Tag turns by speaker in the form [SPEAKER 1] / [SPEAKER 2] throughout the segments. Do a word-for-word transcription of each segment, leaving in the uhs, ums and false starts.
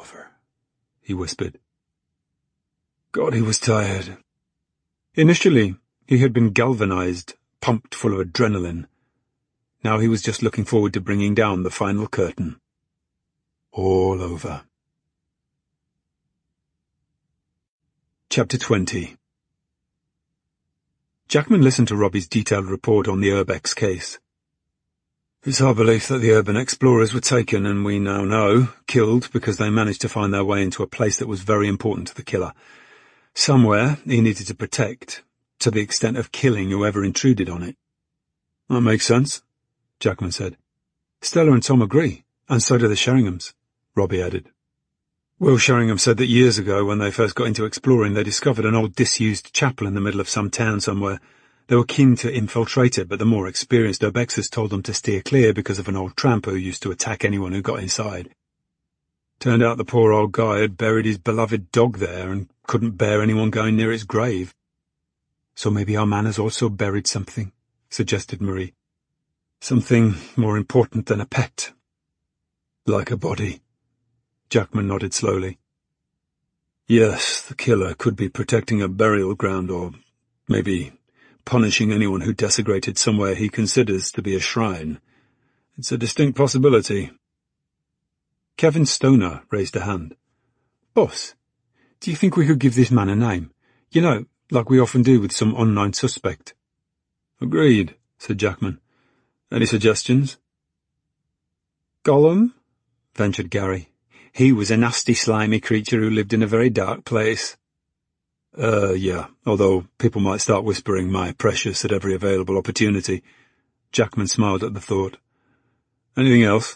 [SPEAKER 1] over, he whispered. God, he was tired. Initially, he had been galvanized, pumped full of adrenaline. Now he was just looking forward to bringing down the final curtain. All over. Chapter twenty. Jackman listened to Robbie's detailed report on the Urbex case. It's our belief that the urban explorers were taken, and we now know, killed because they managed to find their way into a place that was very important to the killer. Somewhere he needed to protect, to the extent of killing whoever intruded on it. That makes sense, Jackman said. Stella and Tom agree, and so do the Sheringhams, Robbie added. Will Sheringham said that years ago, when they first got into exploring, they discovered an old disused chapel in the middle of some town somewhere. They were keen to infiltrate it, but the more experienced Urbexers told them to steer clear because of an old tramp who used to attack anyone who got inside. Turned out the poor old guy had buried his beloved dog there and couldn't bear anyone going near its grave. So maybe our man has also buried something, suggested Marie. Something more important than a pet. Like a body. Jackman nodded slowly. Yes, the killer could be protecting a burial ground, or maybe punishing anyone who desecrated somewhere he considers to be a shrine. It's a distinct possibility. Kevin Stoner raised a hand. Boss, do you think we could give this man a name? You know, like we often do with some unknown suspect. Agreed, said Jackman. Any suggestions? Gollum? Ventured Gary. He was a nasty, slimy creature who lived in a very dark place. Uh, yeah, although people might start whispering my precious at every available opportunity. Jackman smiled at the thought. Anything else?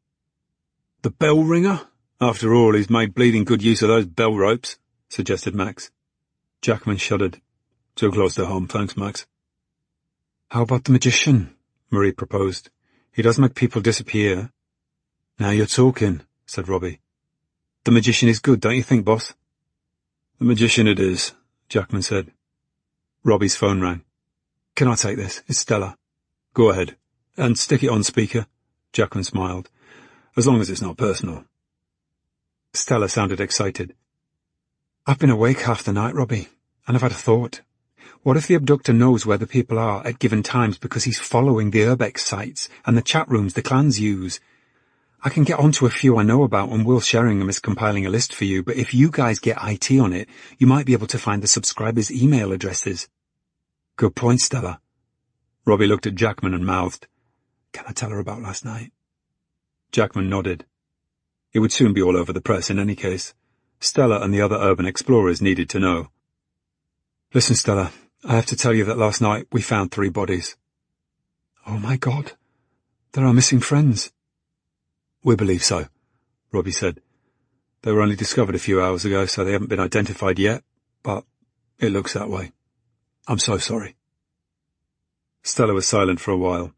[SPEAKER 1] The bell ringer? After all, he's made bleeding good use of those bell ropes, suggested Max. Jackman shuddered. Too close to home, thanks, Max. How about the magician? Marie proposed. He does make people disappear. Now you're talking, said Robbie. The magician is good, don't you think, boss? The magician it is, Jackman said. Robbie's phone rang. Can I take this? It's Stella. Go ahead. And stick it on speaker. Jackman smiled. As long as it's not personal. Stella sounded excited. I've been awake half the night, Robbie, and I've had a thought. What if the abductor knows where the people are at given times because he's following the Urbex sites and the chat rooms the clans use? I can get onto a few I know about, and Will Sheringham is compiling a list for you, but if you guys get I T on it, you might be able to find the subscribers' email addresses. Good point, Stella. Robbie looked at Jackman and mouthed, Can I tell her about last night? Jackman nodded. It would soon be all over the press in any case. Stella and the other urban explorers needed to know. Listen, Stella, I have to tell you that last night we found three bodies. Oh my God, they're our missing friends. We believe so, Robbie said. They were only discovered a few hours ago, so they haven't been identified yet, but it looks that way. I'm so sorry. Stella was silent for a while.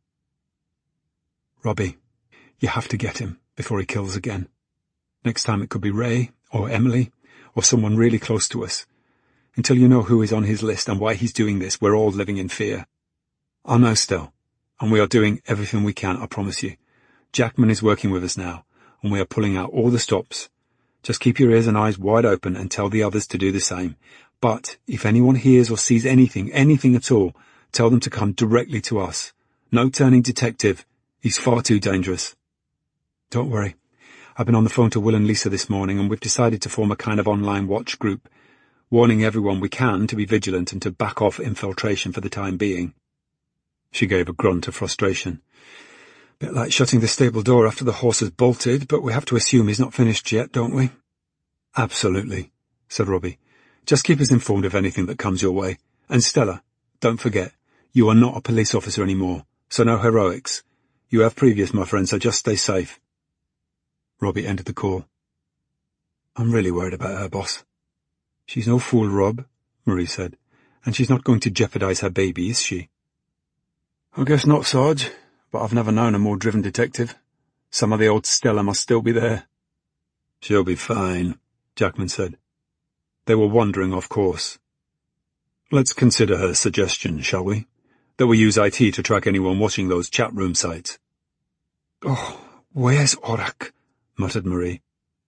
[SPEAKER 1] Robbie, you have to get him before he kills again. Next time it could be Ray, or Emily, or someone really close to us. Until you know who is on his list and why he's doing this, we're all living in fear. I know, Stell, and we are doing everything we can, I promise you. Jackman is working with us now, and we are pulling out all the stops. Just keep your ears and eyes wide open and tell the others to do the same. But if anyone hears or sees anything, anything at all, tell them to come directly to us. No turning detective. He's far too dangerous. Don't worry. I've been on the phone to Will and Lisa this morning, and we've decided to form a kind of online watch group, warning everyone we can to be vigilant and to back off infiltration for the time being. She gave a grunt of frustration. Bit like shutting the stable door after the horse has bolted, but we have to assume he's not finished yet, don't we? Absolutely, said Robbie. Just keep us informed of anything that comes your way. And Stella, don't forget, you are not a police officer anymore, so no heroics. You have previous, my friend, so just stay safe. Robbie ended the call. I'm really worried about her, boss. She's no fool, Rob, Marie said, and she's not going to jeopardize her baby, is she? I guess not, Sarge. But I've never known a more driven detective. Some of the old Stella must still be there. She'll be fine, Jackman said. They were wandering off course. Let's consider her suggestion, shall we? That we use I T to track anyone watching those chat room sites. Oh, where's Orak? Muttered Marie.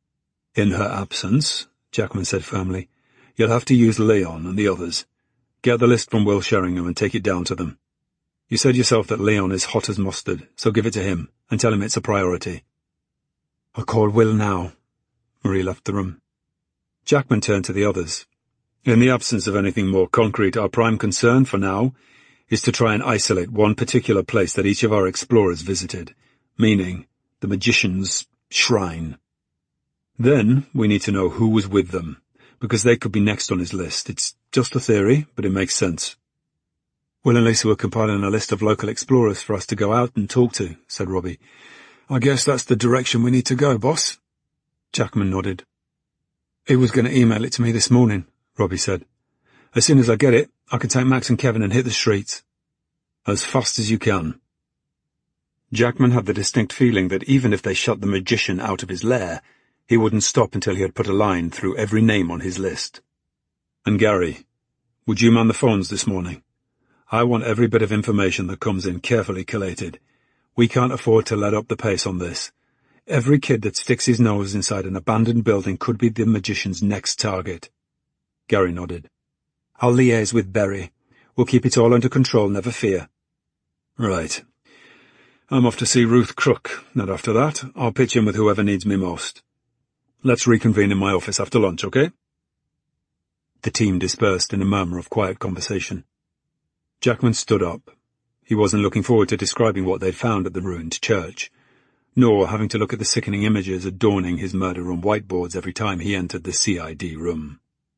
[SPEAKER 1] In her absence, Jackman said firmly, you'll have to use Leon and the others. Get the list from Will Sheringham and take it down to them. You said yourself that Leon is hot as mustard, so give it to him and tell him it's a priority. I'll call Will now. Marie left the room. Jackman turned to the others. In the absence of anything more concrete, our prime concern for now is to try and isolate one particular place that each of our explorers visited, meaning the Magician's Shrine. Then we need to know who was with them, because they could be next on his list. It's just a theory, but it makes sense. Will and Lisa were compiling a list of local explorers for us to go out and talk to, said Robbie. I guess that's the direction we need to go, boss. Jackman nodded. He was going to email it to me this morning, Robbie said. As soon as I get it, I can take Max and Kevin and hit the streets. As fast as you can. Jackman had the distinct feeling that even if they shut the Magician out of his lair, he wouldn't stop until he had put a line through every name on his list. And Gary, would you man the phones this morning? I want every bit of information that comes in carefully collated. We can't afford to let up the pace on this. Every kid that sticks his nose inside an abandoned building could be the Magician's next target. Gary nodded. I'll liaise with Berry. We'll keep it all under control, never fear. Right. I'm off to see Ruth Crook, and after that, I'll pitch in with whoever needs me most. Let's reconvene in my office after lunch, okay? The team dispersed in a murmur of quiet conversation. Jackman stood up. He wasn't looking forward to describing what they'd found at the ruined church, nor having to look at the sickening images adorning his murder room whiteboards every time he entered the C I D room.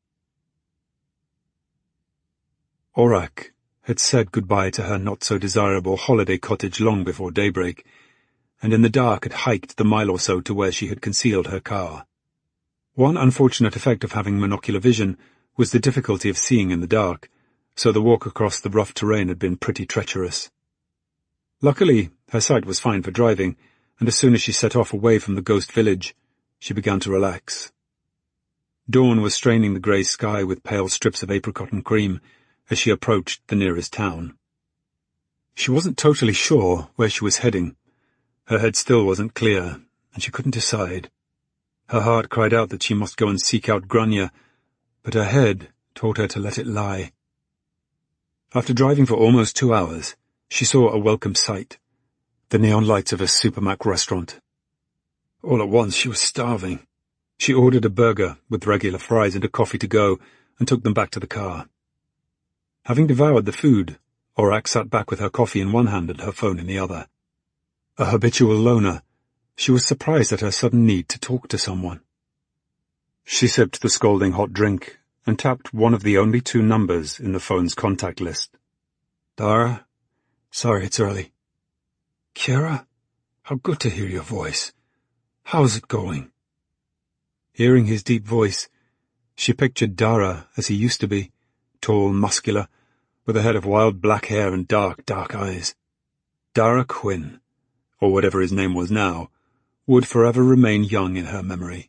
[SPEAKER 1] Aurak had said goodbye to her not-so-desirable holiday cottage long before daybreak, and in the dark had hiked the mile or so to where she had concealed her car. One unfortunate effect of having monocular vision was the difficulty of seeing in the dark, so the walk across the rough terrain had been pretty treacherous. Luckily, her sight was fine for driving, and as soon as she set off away from the ghost village, she began to relax. Dawn was straining the grey sky with pale strips of apricot and cream as she approached the nearest town. She wasn't totally sure where she was heading. Her head still wasn't clear, and she couldn't decide. Her heart cried out that she must go and seek out Grania, but her head told her to let it lie. After driving for almost two hours, she saw a welcome sight, the neon lights of a Supermac restaurant. All at once she was starving. She ordered a burger with regular fries and a coffee to go, and took them back to the car. Having devoured the food, Aurak sat back with her coffee in one hand and her phone in the other. A habitual loner, she was surprised at her sudden need to talk to someone. She sipped the scalding hot drink and tapped one of the only two numbers in the phone's contact list. Dara? Sorry it's early. Kira? How good to hear your voice. How's it going? Hearing his deep voice, she pictured Dara as he used to be, tall, muscular, with a head of wild black hair and dark, dark eyes. Dara Quinn, or whatever his name was now, would forever remain young in her memory.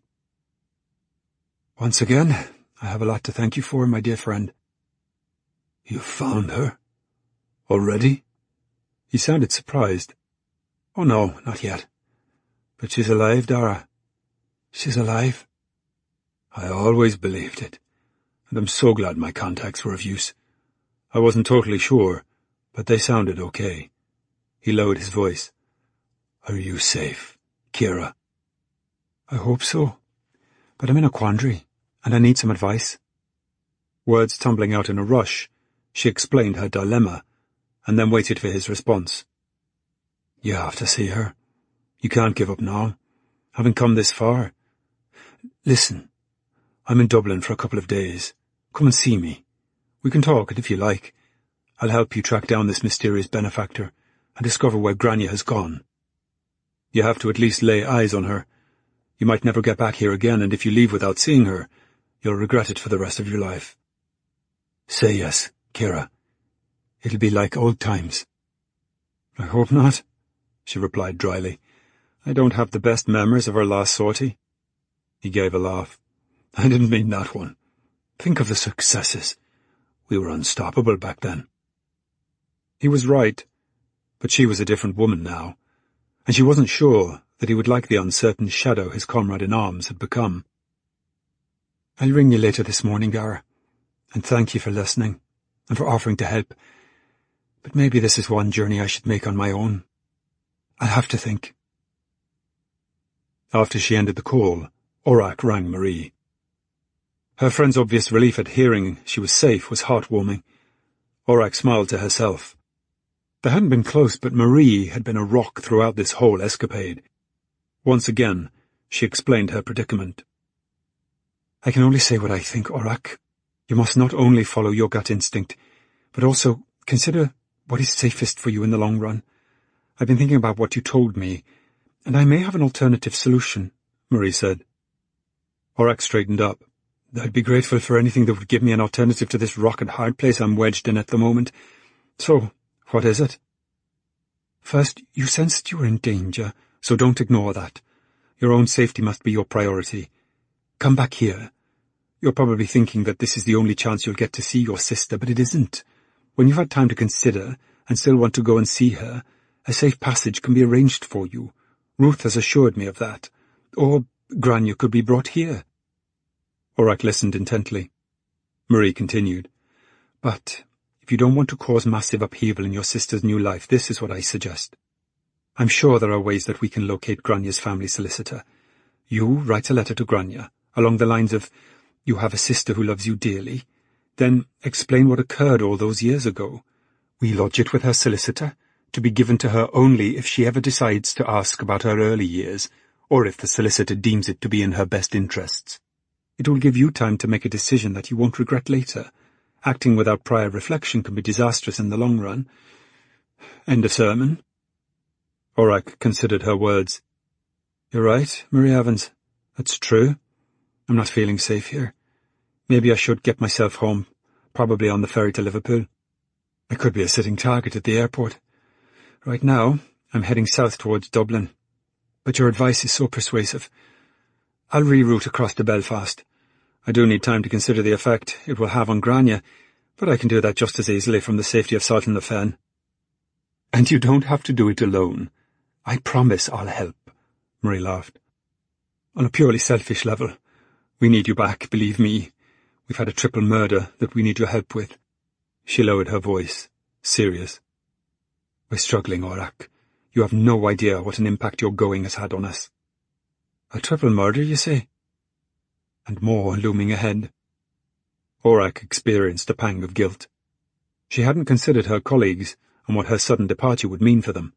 [SPEAKER 1] Once again, I have a lot to thank you for, my dear friend. You found her? Already? He sounded surprised. Oh no, not yet. But she's alive, Dara. She's alive. I always believed it, and I'm so glad my contacts were of use. I wasn't totally sure, but they sounded okay. He lowered his voice. Are you safe, Kira? I hope so, but I'm in a quandary, and I need some advice. Words tumbling out in a rush, she explained her dilemma, and then waited for his response. You have to see her. You can't give up now, having come this far. Listen, I'm in Dublin for a couple of days. Come and see me. We can talk, and if you like, I'll help you track down this mysterious benefactor and discover where Grania has gone. You have to at least lay eyes on her. You might never get back here again, and if you leave without seeing her, you'll regret it for the rest of your life. Say yes, Kira. It'll be like old times. I hope not, she replied dryly. I don't have the best memories of our last sortie. He gave a laugh. I didn't mean that one. Think of the successes. We were unstoppable back then. He was right, but she was a different woman now, and she wasn't sure that he would like the uncertain shadow his comrade in arms had become. I'll ring you later this morning, Gara, and thank you for listening, and for offering to help. But maybe this is one journey I should make on my own. I'll have to think. After she ended the call, Orak rang Marie. Her friend's obvious relief at hearing she was safe was heartwarming. Orak smiled to herself. They hadn't been close, but Marie had been a rock throughout this whole escapade. Once again, she explained her predicament. I can only say what I think, Orak. You must not only follow your gut instinct, but also consider what is safest for you in the long run. I've been thinking about what you told me, and I may have an alternative solution, Marie said. Orak straightened up. I'd be grateful for anything that would give me an alternative to this rock-and-hard place I'm wedged in at the moment. So, what is it? First, you sensed you were in danger, so don't ignore that. Your own safety must be your priority. Come back here. You're probably thinking that this is the only chance you'll get to see your sister, but it isn't. When you've had time to consider, and still want to go and see her, a safe passage can be arranged for you. Ruth has assured me of that. Or Grania could be brought here. Orak listened intently. Marie continued. But if you don't want to cause massive upheaval in your sister's new life, this is what I suggest. I'm sure there are ways that we can locate Grania's family solicitor. You write a letter to Grania, along the lines of, you have a sister who loves you dearly. Then explain what occurred all those years ago. We lodge it with her solicitor, to be given to her only if she ever decides to ask about her early years, or if the solicitor deems it to be in her best interests. It will give you time to make a decision that you won't regret later. Acting without prior reflection can be disastrous in the long run. End of sermon. Orak considered her words. You're right, Marie Evans. That's true. I'm not feeling safe here. Maybe I should get myself home, probably on the ferry to Liverpool. I could be a sitting target at the airport. Right now, I'm heading south towards Dublin. But your advice is so persuasive. I'll reroute across to Belfast. I do need time to consider the effect it will have on Grania, but I can do that just as easily from the safety of Salton-le-Fen. And you don't have to do it alone. I promise I'll help, Marie laughed. On a purely selfish level, we need you back, believe me. We've had a triple murder that we need your help with. She lowered her voice, serious. We're struggling, Orak. You have no idea what an impact your going has had on us. A triple murder, you say? And more looming ahead. Orak experienced a pang of guilt. She hadn't considered her colleagues and what her sudden departure would mean for them.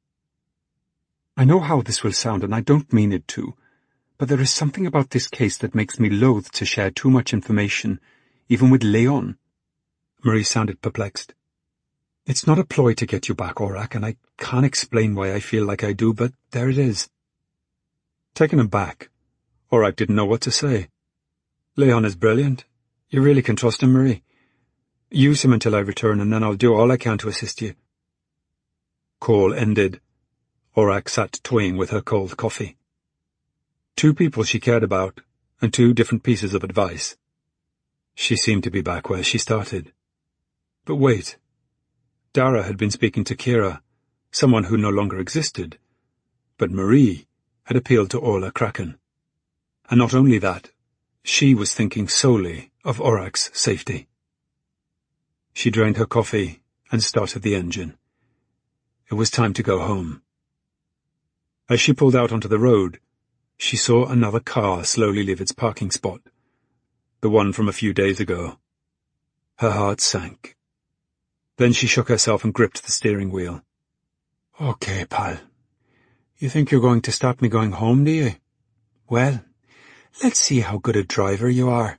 [SPEAKER 1] I know how this will sound, and I don't mean it to, but there is something about this case that makes me loath to share too much information, even with Leon. Marie sounded perplexed. It's not a ploy to get you back, Orak, and I can't explain why I feel like I do, but there it is. Taken aback, Orak didn't know what to say. Leon is brilliant. You really can trust him, Marie. Use him until I return, and then I'll do all I can to assist you. Call ended. Orak sat toying with her cold coffee. Two people she cared about, and two different pieces of advice. She seemed to be back where she started. But wait. Dara had been speaking to Kira, someone who no longer existed. But Marie had appealed to Orla Kraken. And not only that, she was thinking solely of Orak's safety. She drained her coffee and started the engine. It was time to go home. As she pulled out onto the road, she saw another car slowly leave its parking spot, the one from a few days ago. Her heart sank. Then she shook herself and gripped the steering wheel. Okay, pal. You think you're going to stop me going home, do you? Well, let's see how good a driver you are.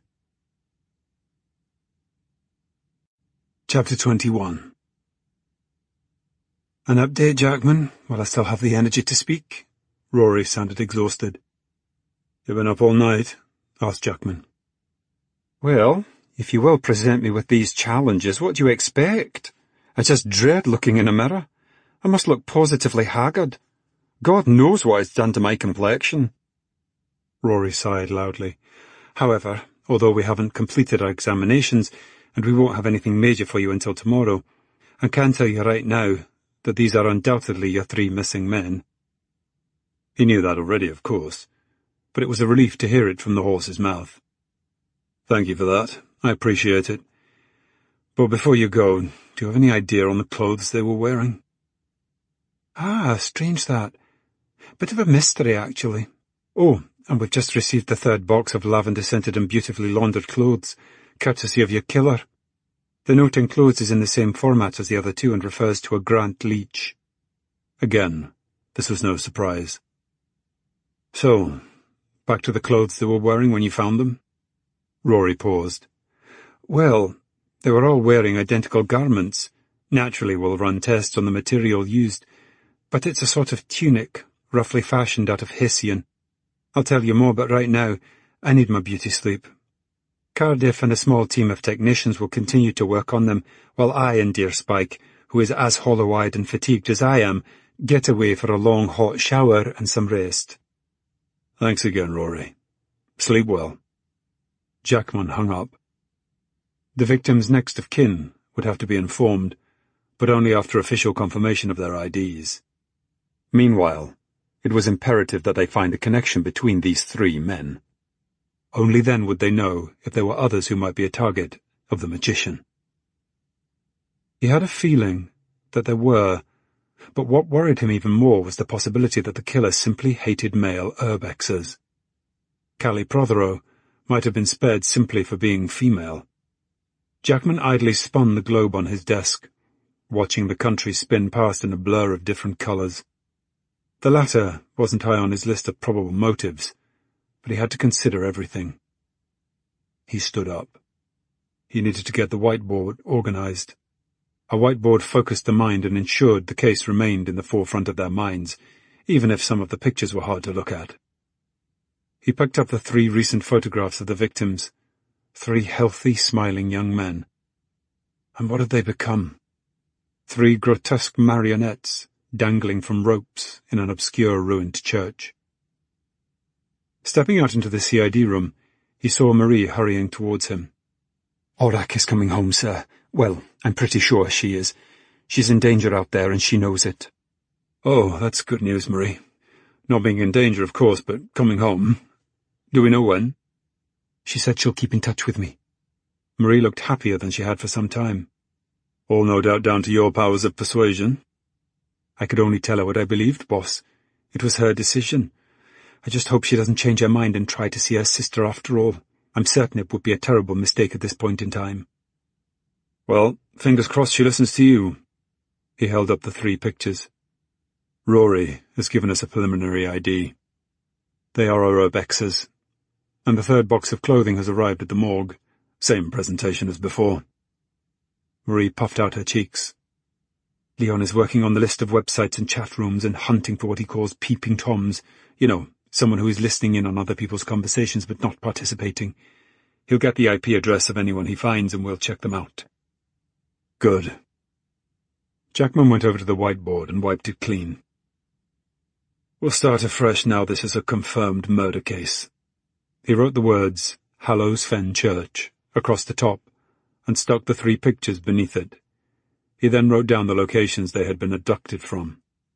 [SPEAKER 1] Chapter twenty-one. An update, Jackman, while I still have the energy to speak? Rory sounded exhausted. You been up all night? Asked Jackman. Well, if you will present me with these challenges, what do you expect? I just dread looking in a mirror. I must look positively haggard. God knows what it's done to my complexion. Rory sighed loudly. However, although we haven't completed our examinations, and we won't have anything major for you until tomorrow, I can tell you right now that these are undoubtedly your three missing men. He knew that already, of course, but it was a relief to hear it from the horse's mouth. Thank you for that. I appreciate it. But before you go, do you have any idea on the clothes they were wearing?
[SPEAKER 2] Ah, strange that. Bit of a mystery, actually.
[SPEAKER 1] Oh, and we've just received the third box of lavender-scented and beautifully laundered clothes, courtesy of your killer. The note enclosed is in the same format as the other two and refers to a Grant Leach. Again, this was no surprise. So, back to the clothes they were wearing when you found them? Rory paused.
[SPEAKER 2] Well, they were all wearing identical garments. Naturally, we'll run tests on the material used, but it's a sort of tunic, roughly fashioned out of Hessian. I'll tell you more, but right now, I need my beauty sleep. Cardiff and a small team of technicians will continue to work on them, while I and dear Spike, who is as hollow-eyed and fatigued as I am, get away for a long hot shower and some rest.
[SPEAKER 1] Thanks again, Rory. Sleep well. Jackman hung up. The victim's next of kin would have to be informed, but only after official confirmation of their I Ds. Meanwhile, it was imperative that they find a connection between these three men. Only then would they know if there were others who might be a target of the magician. He had a feeling that there were, but what worried him even more was the possibility that the killer simply hated male urbexers. Callie Prothero might have been spared simply for being female. Jackman idly spun the globe on his desk, watching the country spin past in a blur of different colours. The latter wasn't high on his list of probable motives, but he had to consider everything. He stood up. He needed to get the whiteboard organised. A whiteboard focused the mind and ensured the case remained in the forefront of their minds, even if some of the pictures were hard to look at. He picked up the three recent photographs of the victims, three healthy, smiling young men. And what had they become? Three grotesque marionettes, dangling from ropes in an obscure ruined church. Stepping out into the C I D room, he saw Marie hurrying towards him.
[SPEAKER 2] Aurak is coming home, sir. Well, I'm pretty sure she is. She's in danger out there, and she knows it.
[SPEAKER 1] Oh, that's good news, Marie. Not being in danger, of course, but coming home. Do we know when?
[SPEAKER 2] She said she'll keep in touch with me.
[SPEAKER 1] Marie looked happier than she had for some time. All no doubt down to your powers of persuasion.
[SPEAKER 2] I could only tell her what I believed, boss. It was her decision. I just hope she doesn't change her mind and try to see her sister after all. I'm certain it would be a terrible mistake at this point in time.
[SPEAKER 1] Well, fingers crossed she listens to you. He held up the three pictures. Rory has given us a preliminary I D. They are our urbexers. And the third box of clothing has arrived at the morgue. Same presentation as before. Marie puffed out her cheeks.
[SPEAKER 2] Leon is working on the list of websites and chat rooms and hunting for what he calls peeping toms. You know, someone who is listening in on other people's conversations but not participating. He'll get the I P address of anyone he finds and we'll check them out.
[SPEAKER 1] Good. Jackman went over to the whiteboard and wiped it clean. We'll start afresh now this is a confirmed murder case. He wrote the words, Hallows Fen Church, across the top, and stuck the three pictures beneath it. He then wrote down the locations they had been abducted from.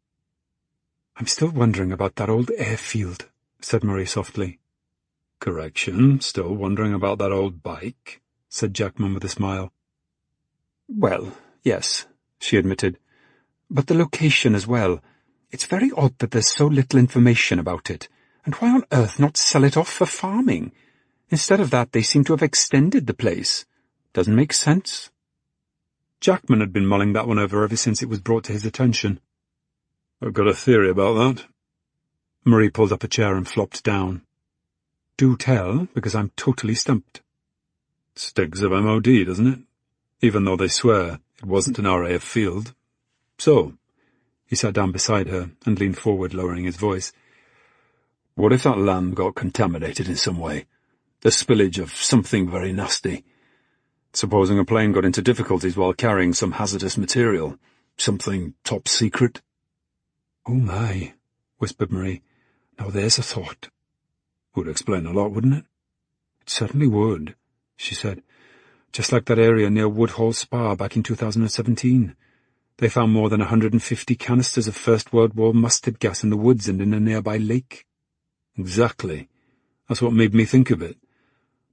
[SPEAKER 2] I'm still wondering about that old airfield, said Marie softly.
[SPEAKER 1] Correction, still wondering about that old bike, said Jackman with a smile.
[SPEAKER 2] Well, yes, she admitted. But the location as well. It's very odd that there's so little information about it. And why on earth not sell it off for farming? Instead of that, they seem to have extended the place. Doesn't make sense.
[SPEAKER 1] Jackman had been mulling that one over ever since it was brought to his attention. I've got a theory about that.
[SPEAKER 2] Marie pulled up a chair and flopped down. Do tell, because I'm totally stumped.
[SPEAKER 1] Stinks of M O D, doesn't it? Even though they swear it wasn't an R A F field. So, he sat down beside her and leaned forward, lowering his voice. What if that land got contaminated in some way? The spillage of something very nasty. Supposing a plane got into difficulties while carrying some hazardous material. Something top secret?
[SPEAKER 2] Oh my, whispered Marie. Now there's a thought.
[SPEAKER 1] Would explain a lot, wouldn't it?
[SPEAKER 2] It certainly would, she said. Just like that area near Woodhall Spa back in two thousand seventeen. They found more than one hundred fifty canisters of First World War mustard gas in the woods and in a nearby lake.
[SPEAKER 1] Exactly. That's what made me think of it.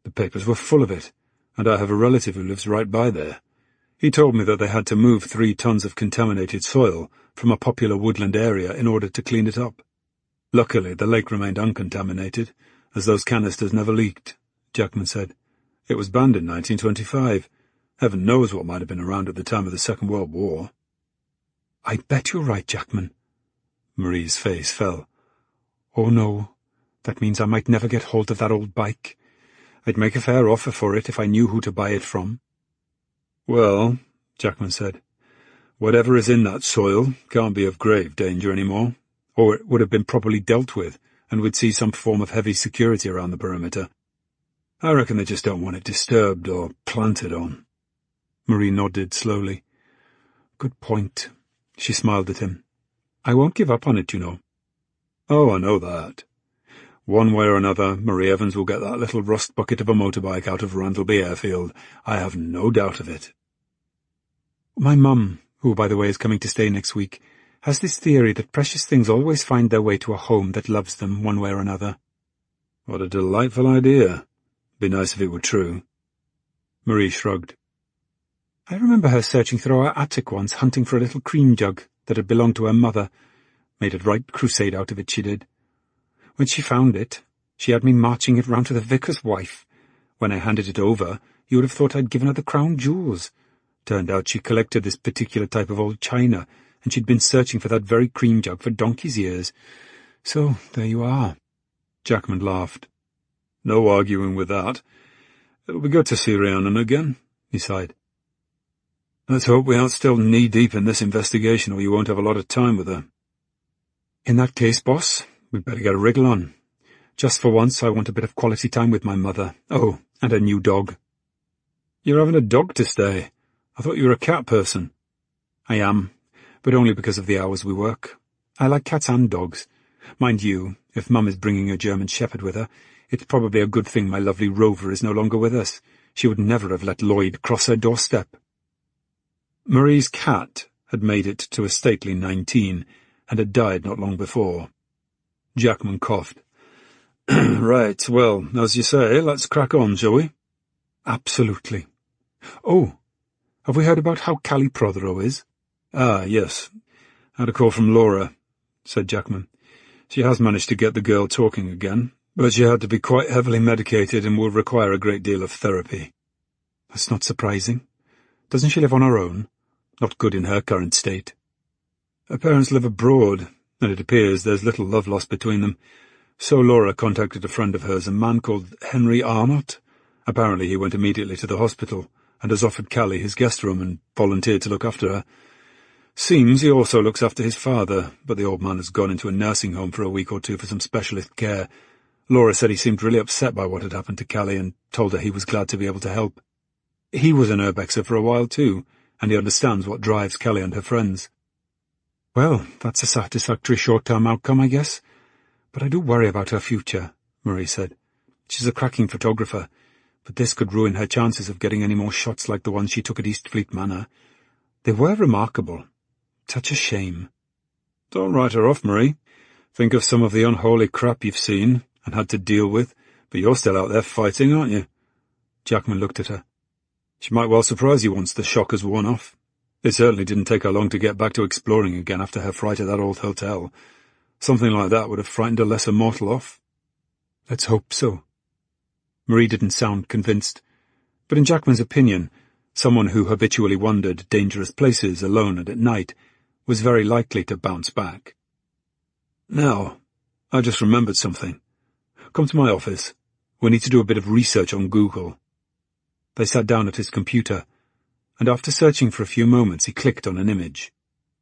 [SPEAKER 1] The papers were full of it, and I have a relative who lives right by there. He told me that they had to move three tons of contaminated soil from a popular woodland area in order to clean it up. Luckily, the lake remained uncontaminated, as those canisters never leaked, Jackman said. It was banned in nineteen twenty-five. Heaven knows what might have been around at the time of the Second World War.
[SPEAKER 2] I bet you're right, Jackman.
[SPEAKER 1] Marie's face fell.
[SPEAKER 2] Oh, no. That means I might never get hold of that old bike. I'd make a fair offer for it if I knew who to buy it from.
[SPEAKER 1] Well, Jackman said, whatever is in that soil can't be of grave danger any more, or it would have been properly dealt with, and we'd see some form of heavy security around the perimeter. I reckon they just don't want it disturbed or planted on.
[SPEAKER 2] Marie nodded slowly. Good point. She smiled at him. I won't give up on it, you know.
[SPEAKER 1] Oh, I know that. One way or another, Marie Evans will get that little rust bucket of a motorbike out of Randleby Airfield. I have no doubt of it.
[SPEAKER 2] My mum, who, by the way, is coming to stay next week, has this theory that precious things always find their way to a home that loves them one way or another.
[SPEAKER 1] What a delightful idea. Be nice if it were true.
[SPEAKER 2] Marie shrugged. I remember her searching through our attic once, hunting for a little cream jug that had belonged to her mother. Made a right crusade out of it, she did. When she found it, she had me marching it round to the vicar's wife. When I handed it over, you would have thought I'd given her the crown jewels. Turned out she collected this particular type of old china, and she'd been searching for that very cream jug for donkey's years. So, there you are.
[SPEAKER 1] Jackman laughed. No arguing with that. It'll be good to see Rhiannon again, he sighed. Let's hope we aren't still knee-deep in this investigation, or you won't have a lot of time with her.
[SPEAKER 2] In that case, boss, we'd better get a wriggle on. Just for once, I want a bit of quality time with my mother. Oh, and a new dog.
[SPEAKER 1] You're having a dog to stay. I thought you were a cat person.
[SPEAKER 2] I am, but only because of the hours we work. I like cats and dogs. Mind you, if Mum is bringing a German Shepherd with her, it's probably a good thing my lovely Rover is no longer with us. She would never have let Lloyd cross her doorstep.
[SPEAKER 1] Marie's cat had made it to a stately nineteen, and had died not long before. Jackman coughed. Right, well, as you say, let's crack on, shall we?
[SPEAKER 2] Absolutely. Oh, have we heard about how Callie Prothero is?
[SPEAKER 1] Ah, yes. Had a call from Laura, said Jackman. She has managed to get the girl talking again, but she had to be quite heavily medicated and will require a great deal of therapy.
[SPEAKER 2] That's not surprising. Doesn't she live on her own? Not good in her current state.
[SPEAKER 1] Her parents live abroad, and it appears there's little love lost between them. So Laura contacted a friend of hers, a man called Henry Arnott. Apparently he went immediately to the hospital, and has offered Callie his guest room and volunteered to look after her. Seems he also looks after his father, but the old man has gone into a nursing home for a week or two for some specialist care. Laura said he seemed really upset by what had happened to Callie and told her he was glad to be able to help. He was an urbexer for a while too, and he understands what drives Callie and her friends.
[SPEAKER 2] Well, that's a satisfactory short-term outcome, I guess. But I do worry about her future, Marie said. She's a cracking photographer, but this could ruin her chances of getting any more shots like the ones she took at Eastfleet Manor. They were remarkable. Such a shame.
[SPEAKER 1] Don't write her off, Marie. Think of some of the unholy crap you've seen and had to deal with, but you're still out there fighting, aren't you?
[SPEAKER 2] Jackman looked at her.
[SPEAKER 1] She might well surprise you once the shock has worn off. It certainly didn't take her long to get back to exploring again after her fright at that old hotel. Something like that would have frightened a lesser mortal off.
[SPEAKER 2] Let's hope so. Marie didn't sound convinced, but in Jackman's opinion, someone who habitually wandered dangerous places alone and at night was very likely to bounce back.
[SPEAKER 1] Now, I just remembered something. Come to my office. We need to do a bit of research on Google.
[SPEAKER 2] They sat down at his computer, and after searching for a few moments he clicked on an image.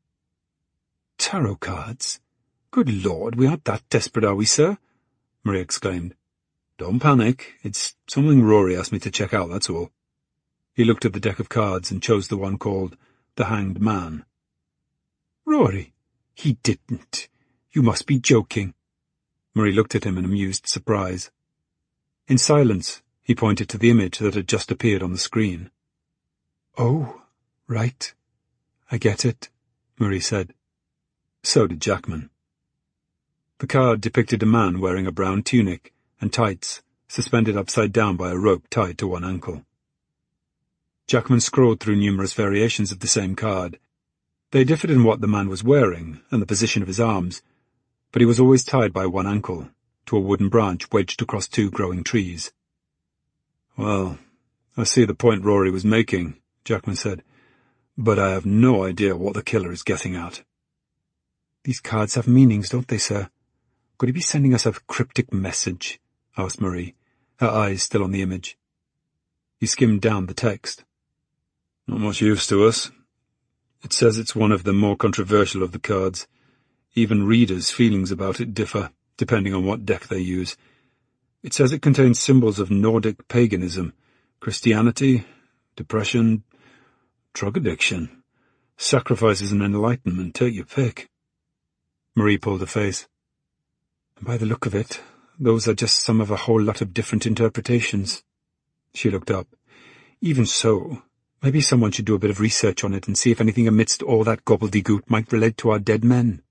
[SPEAKER 2] Tarot cards? Good Lord, we aren't that desperate, are we, sir? Marie exclaimed.
[SPEAKER 1] Don't panic. It's something Rory asked me to check out, that's all.
[SPEAKER 2] He looked at the deck of cards and chose the one called The Hanged Man. Rory? He didn't. You must be joking. Marie looked at him in amused surprise. In silence, he pointed to the image that had just appeared on the screen. Oh, right. I get it, Marie said. So did Jackman. The card depicted a man wearing a brown tunic and tights,
[SPEAKER 1] suspended upside down by a rope tied to one ankle. Jackman scrolled through numerous variations of the same card. They differed in what the man was wearing and the position of his arms, but he was always tied by one ankle to a wooden branch wedged across two growing trees. "Well, I see the point Rory was making," Jackman said, "but I have no idea what the killer is getting at."
[SPEAKER 2] "These cards have meanings, don't they, sir? Could he be sending us a cryptic message?" asked Marie, her eyes still on the image.
[SPEAKER 1] He skimmed down the text. "Not much use to us. It says it's one of the more controversial of the cards. Even readers' feelings about it differ, depending on what deck they use. It says it contains symbols of Nordic paganism, Christianity, depression, drug addiction, sacrifices and enlightenment, take your pick."
[SPEAKER 2] Marie pulled a face. "By the look of it, those are just some of a whole lot of different interpretations." She looked up. "Even so, maybe someone should do a bit of research on it and see if anything amidst all that gobbledygook might relate to our dead men."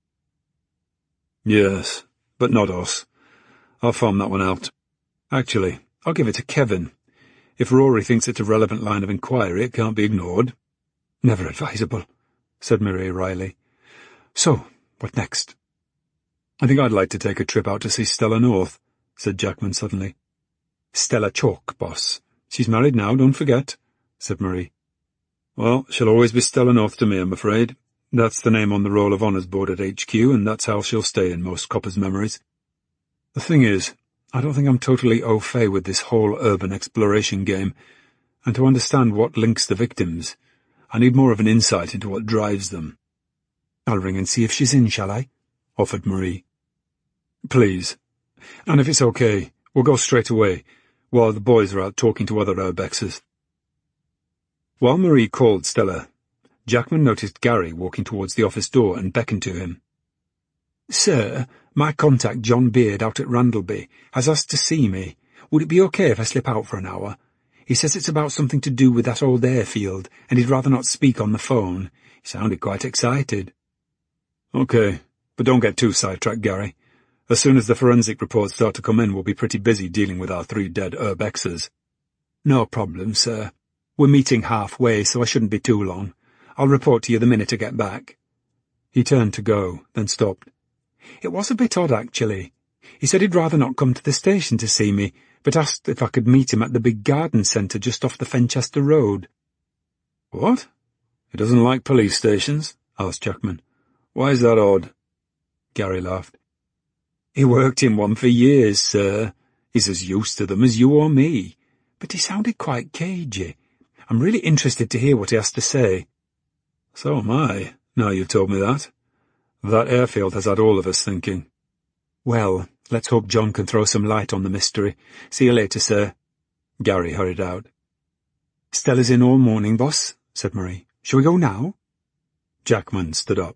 [SPEAKER 1] "Yes, but not us. I'll farm that one out. Actually, I'll give it to Kevin. If Rory thinks it's a relevant line of inquiry, it can't be ignored."
[SPEAKER 2] "Never advisable," said Marie wryly. "So, what next?"
[SPEAKER 1] "I think I'd like to take a trip out to see Stella North," said Jackman suddenly.
[SPEAKER 2] "Stella Chalk, boss. She's married now, don't forget," said Marie.
[SPEAKER 1] "Well, she'll always be Stella North to me, I'm afraid. That's the name on the Roll of Honours board at H Q, and that's how she'll stay in most coppers' memories. The thing is, I don't think I'm totally au fait with this whole urban exploration game, and to understand what links the victims, I need more of an insight into what drives them."
[SPEAKER 2] "I'll ring and see if she's in, shall I?" offered Marie.
[SPEAKER 1] "Please. And if it's okay, we'll go straight away, while the boys are out talking to other urbexes." While Marie called Stella, Jackman noticed Gary walking towards the office door and beckoned to him.
[SPEAKER 2] "Sir, my contact John Beard out at Randleby has asked to see me. Would it be okay if I slip out for an hour? He says it's about something to do with that old airfield, and he'd rather not speak on the phone. He sounded quite excited."
[SPEAKER 1] "Okay, but don't get too sidetracked, Gary. As soon as the forensic reports start to come in, we'll be pretty busy dealing with our three dead urbexes."
[SPEAKER 2] "No problem, sir. We're meeting halfway, so I shouldn't be too long. I'll report to you the minute I get back."
[SPEAKER 1] He turned to go, then stopped.
[SPEAKER 2] "It was a bit odd, actually. He said he'd rather not come to the station to see me, but asked if I could meet him at the big garden centre just off the Fenchester Road."
[SPEAKER 1] "What? He doesn't like police stations?" asked Jackman. "Why is that odd?"
[SPEAKER 2] Gary laughed. "He worked in one for years, sir. He's as used to them as you or me. But he sounded quite cagey. I'm really interested to hear what he has to say."
[SPEAKER 1] "So am I, now you've told me that. That airfield has had all of us thinking."
[SPEAKER 2] "Well, let's hope John can throw some light on the mystery. See you later, sir."
[SPEAKER 1] Gary hurried out.
[SPEAKER 2] "Stella's in all morning, boss," said Marie. "Shall we go now?"
[SPEAKER 1] Jackman stood up.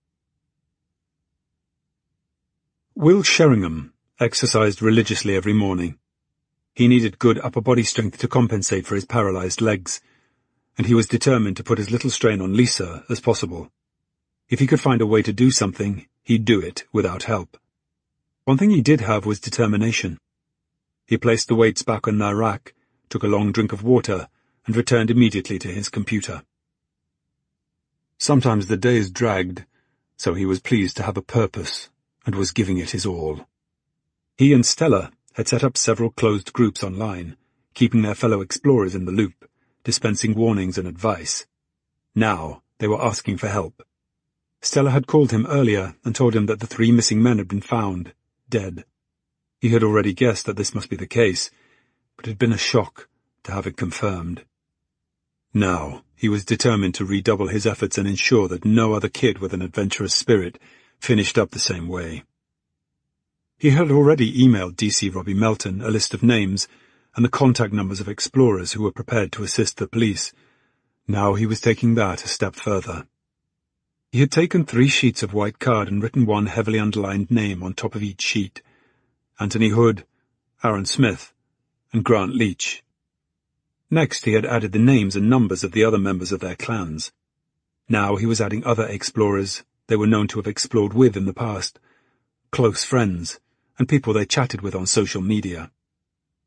[SPEAKER 1] Will Sheringham exercised religiously every morning. He needed good upper body strength to compensate for his paralysed legs, and he was determined to put as little strain on Lisa as possible. If he could find a way to do something, he'd do it without help. One thing he did have was determination. He placed the weights back on their rack, took a long drink of water, and returned immediately to his computer. Sometimes the days dragged, so he was pleased to have a purpose, and was giving it his all. He and Stella had set up several closed groups online, keeping their fellow explorers in the loop, dispensing warnings and advice. Now they were asking for help. Stella had called him earlier and told him that the three missing men had been found, dead. He had already guessed that this must be the case, but it had been a shock to have it confirmed. Now he was determined to redouble his efforts and ensure that no other kid with an adventurous spirit finished up the same way. He had already emailed D C Robbie Melton a list of names and the contact numbers of explorers who were prepared to assist the police. Now he was taking that a step further. He had taken three sheets of white card and written one heavily underlined name on top of each sheet: Anthony Hood, Aaron Smith, and Grant Leach. Next he had added the names and numbers of the other members of their clans. Now he was adding other explorers they were known to have explored with in the past, close friends, and people they chatted with on social media.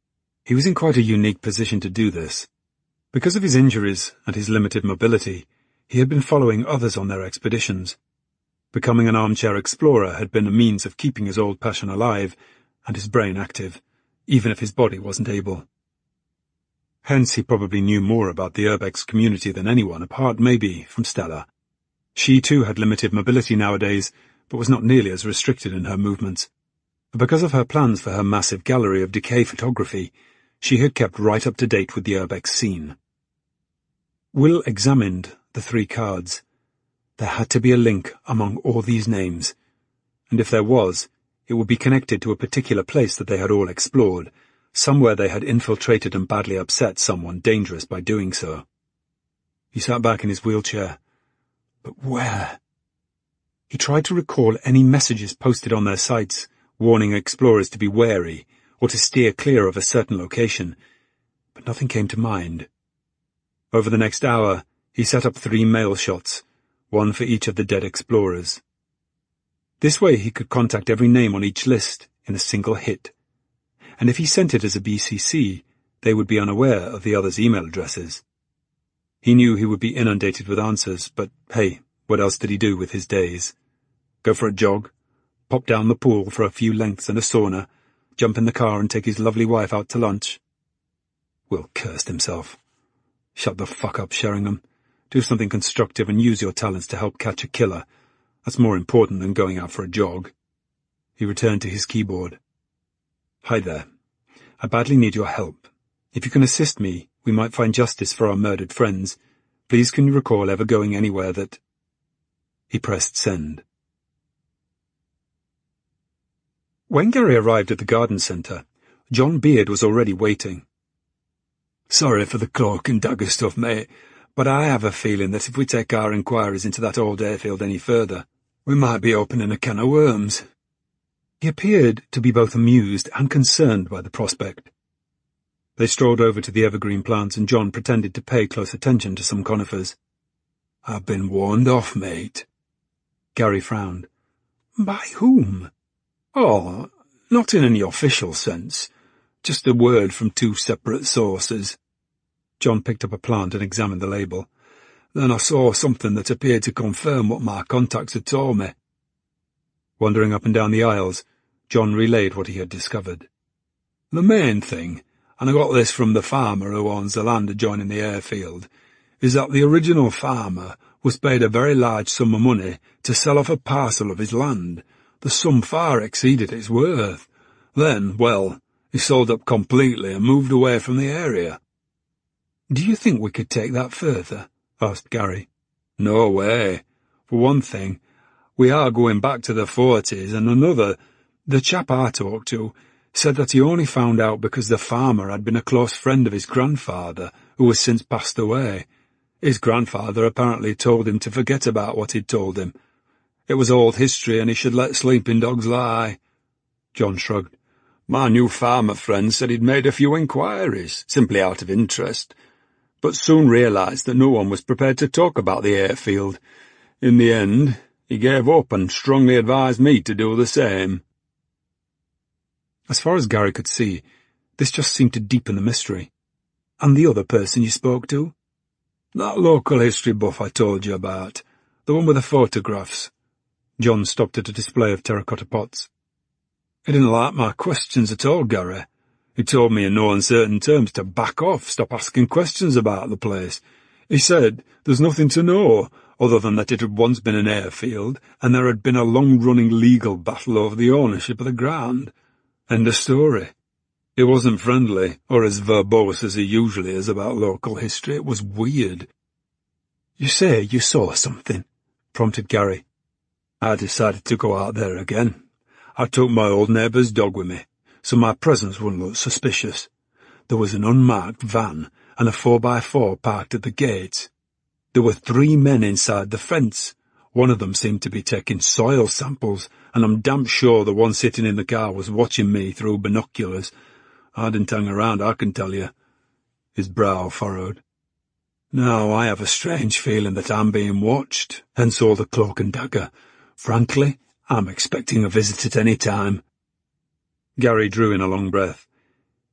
[SPEAKER 2] He was in quite a unique position to do this. Because of his injuries and his limited mobility, he had been following others on their expeditions. Becoming an armchair explorer had been a means of keeping his old passion alive and his brain active, even if his body wasn't able. Hence he probably knew more about the Urbex community than anyone, apart maybe from Stella. She too had limited mobility nowadays, but was not nearly as restricted in her movements. Because of her plans for her massive gallery of decay photography, she had kept right up to date with the Urbex scene. Will examined the three cards. There had to be a link among all these names, and if there was, it would be connected to a particular place that they had all explored, somewhere they had infiltrated and badly upset someone dangerous by doing so. He sat back in his wheelchair. But where? He tried to recall any messages posted on their sites, warning explorers to be wary or to steer clear of a certain location, but nothing came to mind. Over the next hour, he set up three mail shots, one for each of the dead explorers. This way he could contact every name on each list in a single hit, and if he sent it as a B C C, they would be unaware of the others' email addresses. He knew he would be inundated with answers, but hey, what else did he do with his days? Go for a jog, pop down the pool for a few lengths and a sauna, jump in the car and take his lovely wife out to lunch? Will cursed himself. Shut the fuck up, Sheringham. Do something constructive and use your talents to help catch a killer. That's more important than going out for a jog. He returned to his keyboard. Hi there. I badly need your help. If you can assist me, we might find justice for our murdered friends. Please can you recall ever going anywhere that... He pressed send. When Gary arrived at the garden centre, John Beard was already waiting.
[SPEAKER 1] Sorry for the cloak and dagger stuff, mate, but I have a feeling that if we take our inquiries into that old airfield any further, we might be opening a can of worms.
[SPEAKER 2] He appeared to be both amused and concerned by the prospect. They strolled over to the evergreen plants and John pretended to pay close attention to some conifers.
[SPEAKER 1] I've been warned off, mate.
[SPEAKER 2] Gary frowned.
[SPEAKER 1] By whom? Oh, not in any official sense. Just a word from two separate sources.
[SPEAKER 2] John picked up a plant and examined the label.
[SPEAKER 1] Then I saw something that appeared to confirm what my contacts had told me.
[SPEAKER 2] Wandering up and down the aisles, John relayed what he had discovered.
[SPEAKER 1] The main thing, and I got this from the farmer who owns the land adjoining the airfield, is that the original farmer was paid a very large sum of money to sell off a parcel of his land. The sum far exceeded its worth. Then, well, he sold up completely and moved away from the area.
[SPEAKER 2] Do you think we could take that further? Asked Gary.
[SPEAKER 1] No way. For one thing, we are going back to the forties, and another, the chap I talked to said that he only found out because the farmer had been a close friend of his grandfather, who has since passed away. His grandfather apparently told him to forget about what he'd told him. It was old history, and he should let sleeping dogs lie.
[SPEAKER 2] John shrugged.
[SPEAKER 1] My new farmer friend said he'd made a few inquiries, simply out of interest, but soon realised that no one was prepared to talk about the airfield. In the end, he gave up and strongly advised me to do the same.
[SPEAKER 2] As far as Gary could see, this just seemed to deepen the mystery. And the other person you spoke to?
[SPEAKER 1] That local history buff I told you about, the one with the photographs.
[SPEAKER 2] John stopped at a display of terracotta pots.
[SPEAKER 1] He didn't like my questions at all, Gary. He told me in no uncertain terms to back off, stop asking questions about the place. He said there's nothing to know, other than that it had once been an airfield, and there had been a long-running legal battle over the ownership of the ground. End of story. He wasn't friendly, or as verbose as he usually is about local history. It was weird.
[SPEAKER 2] You say you saw something, prompted Gary.
[SPEAKER 1] I decided to go out there again. I took my old neighbour's dog with me, so my presence wouldn't look suspicious. There was an unmarked van and a four by four parked at the gates. There were three men inside the fence. One of them seemed to be taking soil samples, and I'm damn sure the one sitting in the car was watching me through binoculars. I didn't hang around, I can tell you. His brow furrowed. Now I have a strange feeling that I'm being watched, hence all the cloak and dagger. Frankly, I'm expecting a visit at any time.
[SPEAKER 2] Gary drew in a long breath.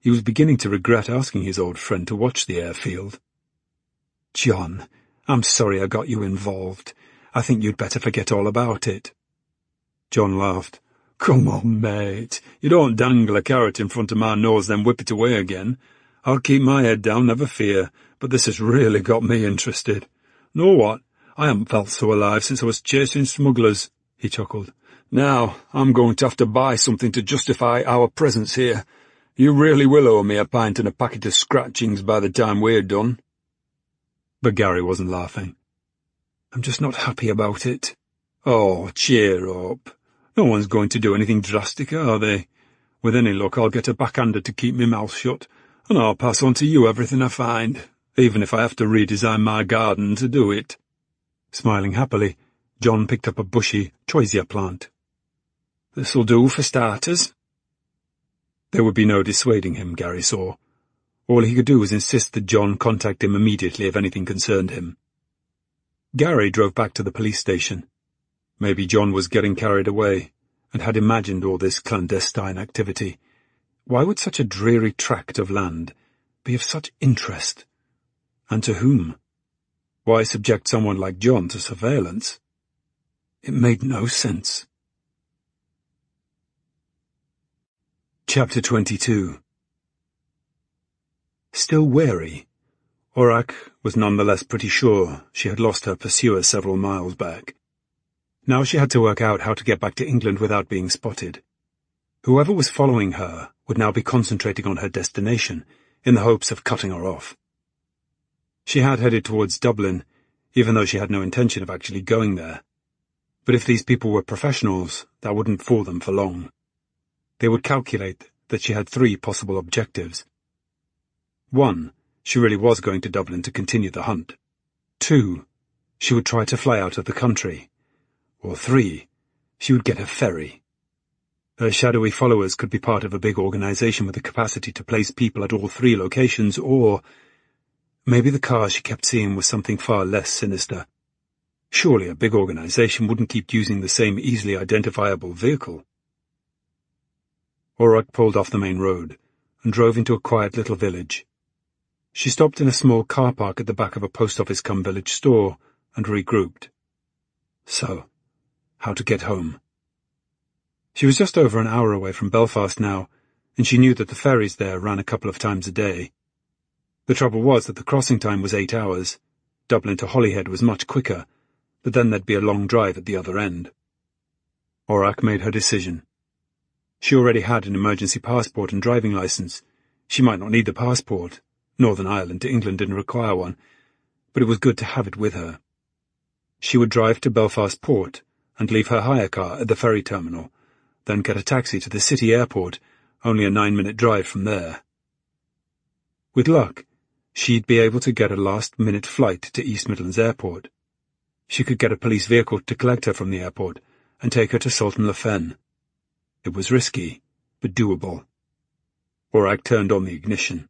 [SPEAKER 1] He was beginning to regret asking his old friend to watch the airfield.
[SPEAKER 2] "John, I'm sorry I got you involved. I think you'd better forget all about it."
[SPEAKER 1] John laughed. "Come on, mate. You don't dangle a carrot in front of my nose, then whip it away again. I'll keep my head down, never fear, but this has really got me interested. Know what? I haven't felt so alive since I was chasing smugglers," he chuckled. "Now, I'm going to have to buy something to justify our presence here. You really will owe me a pint and a packet of scratchings by the time we're done."
[SPEAKER 2] But Gary wasn't laughing. "I'm just not happy about it."
[SPEAKER 1] "Oh, cheer up. No one's going to do anything drastic, are they? With any luck, I'll get a backhander to keep my mouth shut, and I'll pass on to you everything I find, even if I have to redesign my garden to do it."
[SPEAKER 2] Smiling happily, John picked up a bushy choisia plant.
[SPEAKER 1] "This'll do for starters."
[SPEAKER 2] There would be no dissuading him, Gary saw. All he could do was insist that John contact him immediately if anything concerned him. Gary drove back to the police station. Maybe John was getting carried away, and had imagined all this clandestine activity. Why would such a dreary tract of land be of such interest? And to whom? Why subject someone like John to surveillance? It made no sense. Chapter twenty-two. Still wary, Orach was nonetheless pretty sure she had lost her pursuer several miles back. Now she had to work out how to get back to England without being spotted. Whoever was following her would now be concentrating on her destination, in the hopes of cutting her off. She had headed towards Dublin, even though she had no intention of actually going there. But if these people were professionals, that wouldn't fool them for long. They would calculate that she had three possible objectives. One, she really was going to Dublin to continue the hunt. Two, she would try to fly out of the country. Or three, she would get a ferry. Her shadowy followers could be part of a big organization with the capacity to place people at all three locations, or maybe the car she kept seeing was something far less sinister. Surely a big organization wouldn't keep using the same easily identifiable vehicle. Orach pulled off the main road and drove into a quiet little village. She stopped in a small car park at the back of a post office-cum village store and regrouped. So, how to get home? She was just over an hour away from Belfast now, and she knew that the ferries there ran a couple of times a day. The trouble was that the crossing time was eight hours. Dublin to Holyhead was much quicker, but then there'd be a long drive at the other end. Orach made her decision. She already had an emergency passport and driving licence. She might not need the passport. Northern Ireland to England didn't require one, but it was good to have it with her. She would drive to Belfast Port and leave her hire car at the ferry terminal, then get a taxi to the city airport, only a nine-minute drive from there. With luck, she'd be able to get a last-minute flight to East Midlands Airport. She could get a police vehicle to collect her from the airport and take her to Sultan Le Fen. It was risky, but doable. Orach turned on the ignition.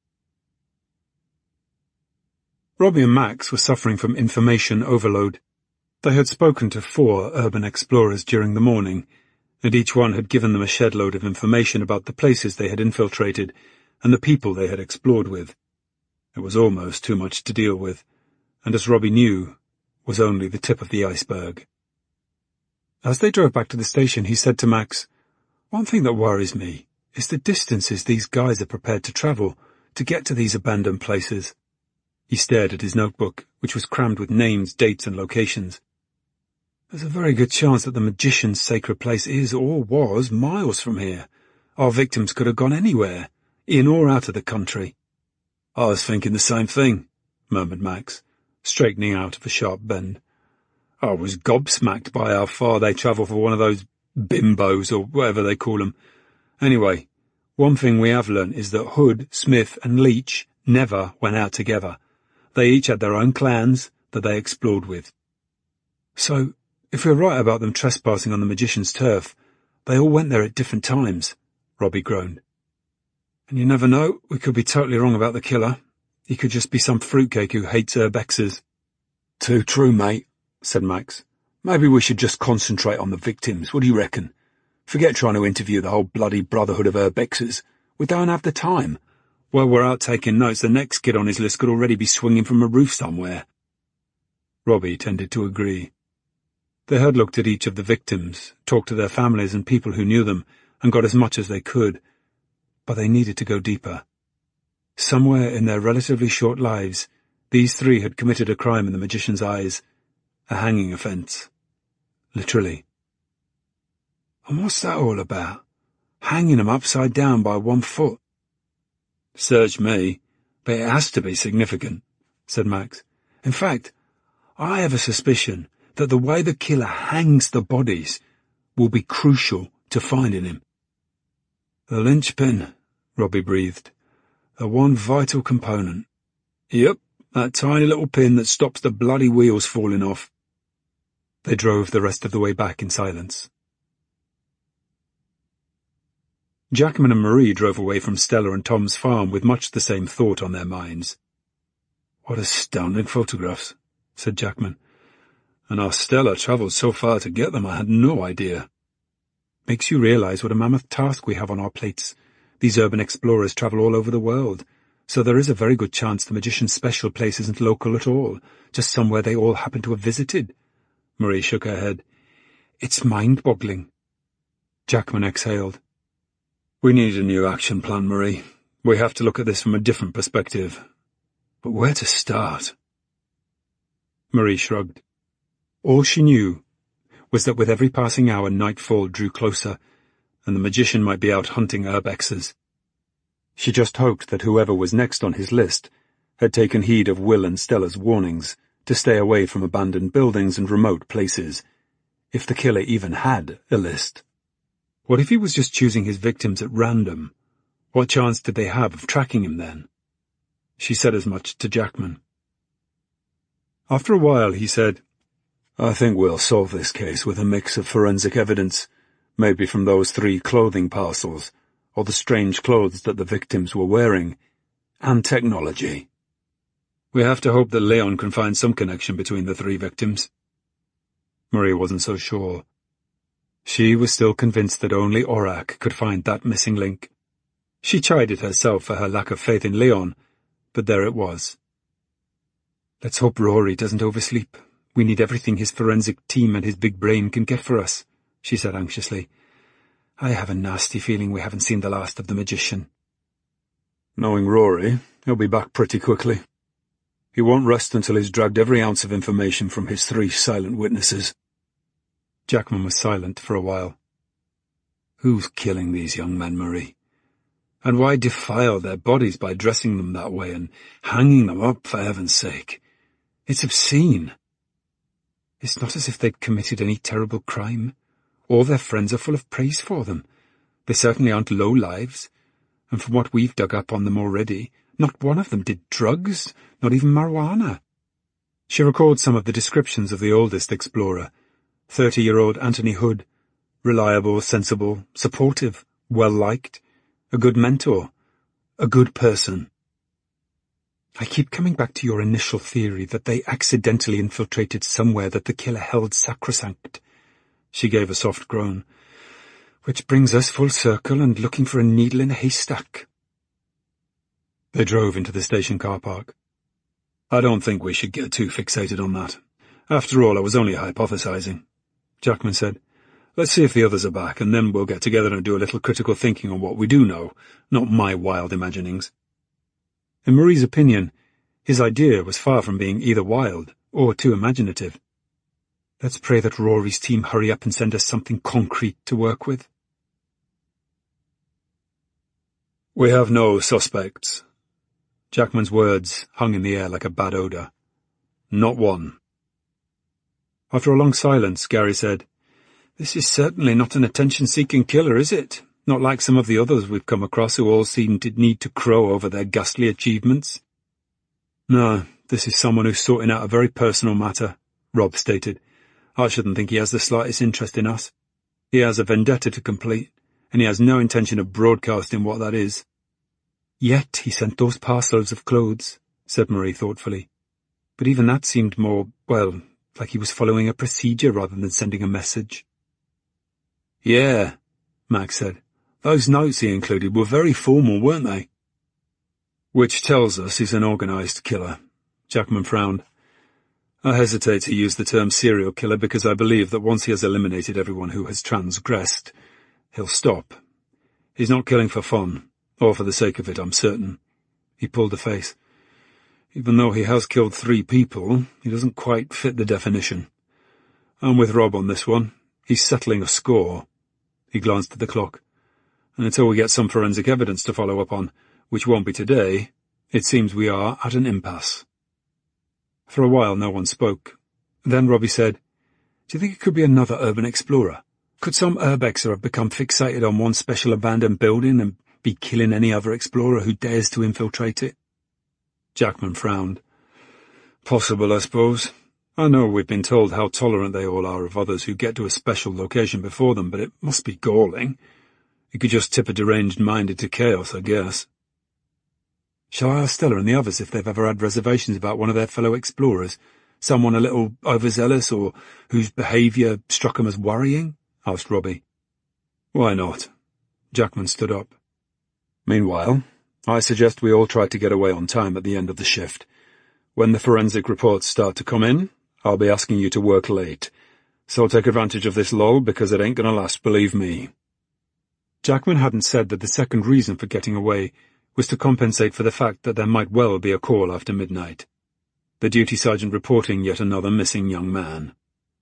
[SPEAKER 2] Robbie and Max were suffering from information overload. They had spoken to four urban explorers during the morning, and each one had given them a shed load of information about the places they had infiltrated and the people they had explored with. It was almost too much to deal with, and as Robbie knew, was only the tip of the iceberg. As they drove back to the station, he said to Max, "One thing that worries me is the distances these guys are prepared to travel to get to these abandoned places." He stared at his notebook, which was crammed with names, dates, and locations. "There's a very good chance that the magician's sacred place is, or was, miles from here. Our victims could have gone anywhere, in or out of the country." "I was thinking the same thing," murmured Max, straightening out of a sharp bend. "I was gobsmacked by how far they travel for one of those bimbos, or whatever they call them. Anyway, one thing we have learnt is that Hood, Smith, and Leach never went out together. They each had their own clans that they explored with." "So, if we're right about them trespassing on the magician's turf, they all went there at different times," Robbie groaned. "And you never know, we could be totally wrong about the killer. He could just be some fruitcake who hates urbexers." "Too true, mate," said Max. "Maybe we should just concentrate on the victims, what do you reckon? Forget trying to interview the whole bloody brotherhood of urbexers.
[SPEAKER 1] We don't have the time. While we're out taking notes, the next kid on his list could already be swinging from a roof somewhere.
[SPEAKER 2] Robbie tended to agree. They had looked at each of the victims, talked to their families and people who knew them, and got as much as they could. But they needed to go deeper. Somewhere in their relatively short lives, these three had committed a crime in the magician's eyes, a hanging offence. Literally.
[SPEAKER 1] And what's that all about? Hanging them upside down by one foot?
[SPEAKER 2] Search me, but it has to be significant, said Max.
[SPEAKER 1] In fact, I have a suspicion that the way the killer hangs the bodies will be crucial to finding him.
[SPEAKER 2] The linchpin, Robbie breathed. The one vital component.
[SPEAKER 1] Yep, that tiny little pin that stops the bloody wheels falling off.
[SPEAKER 2] They drove the rest of the way back in silence. Jackman and Marie drove away from Stella and Tom's farm with much the same thought on their minds.
[SPEAKER 1] What astounding photographs, said Jackman. And our Stella travelled so far to get them, I had no idea.
[SPEAKER 2] Makes you realise what a mammoth task we have on our plates. These urban explorers travel all over the world, so there is a very good chance the magician's special place isn't local at all, just somewhere they all happen to have visited. Marie shook her head. It's mind-boggling. Jackman exhaled.
[SPEAKER 1] We need a new action plan, Marie. We have to look at this from a different perspective. But where to start?
[SPEAKER 2] Marie shrugged. All she knew was that with every passing hour nightfall drew closer, and the magician might be out hunting urbexes. She just hoped that whoever was next on his list had taken heed of Will and Stella's warnings to stay away from abandoned buildings and remote places, if the killer even had a list. What if he was just choosing his victims at random? What chance did they have of tracking him then? She said as much to Jackman. After a while he said,
[SPEAKER 1] I think we'll solve this case with a mix of forensic evidence, maybe from those three clothing parcels, or the strange clothes that the victims were wearing, and technology.
[SPEAKER 2] We have to hope that Leon can find some connection between the three victims. Marie wasn't so sure. She was still convinced that only Aurak could find that missing link. She chided herself for her lack of faith in Leon, but there it was. Let's hope Rory doesn't oversleep. We need everything his forensic team and his big brain can get for us, she said anxiously. I have a nasty feeling we haven't seen the last of the magician.
[SPEAKER 1] Knowing Rory, he'll be back pretty quickly. He won't rest until he's dragged every ounce of information from his three silent witnesses.
[SPEAKER 2] Jackman was silent for a while.
[SPEAKER 1] Who's killing these young men, Marie? And why defile their bodies by dressing them that way and hanging them up, for heaven's sake? It's obscene.
[SPEAKER 2] It's not as if they'd committed any terrible crime. All their friends are full of praise for them. They certainly aren't low lives, and from what we've dug up on them already, not one of them did drugs, not even marijuana. She recalled some of the descriptions of the oldest explorer, thirty-year-old Anthony Hood, reliable, sensible, supportive, well-liked, a good mentor, a good person. I keep coming back to your initial theory that they accidentally infiltrated somewhere that the killer held sacrosanct. She gave a soft groan. Which brings us full circle and looking for a needle in a haystack. They drove into the station car park.
[SPEAKER 1] I don't think we should get too fixated on that. After all, I was only hypothesizing, Jackman said. Let's see if the others are back, and then we'll get together and do a little critical thinking on what we do know, not my wild imaginings.
[SPEAKER 2] In Marie's opinion, his idea was far from being either wild or too imaginative. Let's pray that Rory's team hurry up and send us something concrete to work with.
[SPEAKER 1] We have no suspects. Jackman's words hung in the air like a bad odour. Not one.
[SPEAKER 2] After a long silence, Gary said, This is certainly not an attention-seeking killer, is it? Not like some of the others we've come across who all seem to need to crow over their ghastly achievements.
[SPEAKER 1] No, this is someone who's sorting out a very personal matter, Rob stated. I shouldn't think he has the slightest interest in us. He has a vendetta to complete, and he has no intention of broadcasting what that is.
[SPEAKER 2] Yet he sent those parcels of clothes, said Marie thoughtfully. But even that seemed more, well, like he was following a procedure rather than sending a message.
[SPEAKER 1] Yeah, Max said. Those notes he included were very formal, weren't they? Which tells us he's an organised killer. Jackman frowned. I hesitate to use the term serial killer because I believe that once he has eliminated everyone who has transgressed, he'll stop. He's not killing for fun, or for the sake of it, I'm certain. He pulled a face. Even though he has killed three people, he doesn't quite fit the definition. I'm with Rob on this one. He's settling a score. He glanced at the clock. And until we get some forensic evidence to follow up on, which won't be today, it seems we are at an impasse. For a while no one spoke. Then Robbie said, Do you think it could be another urban explorer? Could some urbexer have become fixated on one special abandoned building and be killing any other explorer who dares to infiltrate it? Jackman frowned. Possible, I suppose. I know we've been told how tolerant they all are of others who get to a special location before them, but it must be galling. It could just tip a deranged mind into chaos, I guess. Shall I ask Stella and the others if they've ever had reservations about one of their fellow explorers? Someone a little overzealous or whose behaviour struck them as worrying? Asked Robbie. Why not? Jackman stood up. Meanwhile, I suggest we all try to get away on time at the end of the shift. When the forensic reports start to come in, I'll be asking you to work late. So take advantage of this lull because it ain't gonna last, believe me. Jackman hadn't said that the second reason for getting away was to compensate for the fact that there might well be a call after midnight. The duty sergeant reporting yet another missing young man.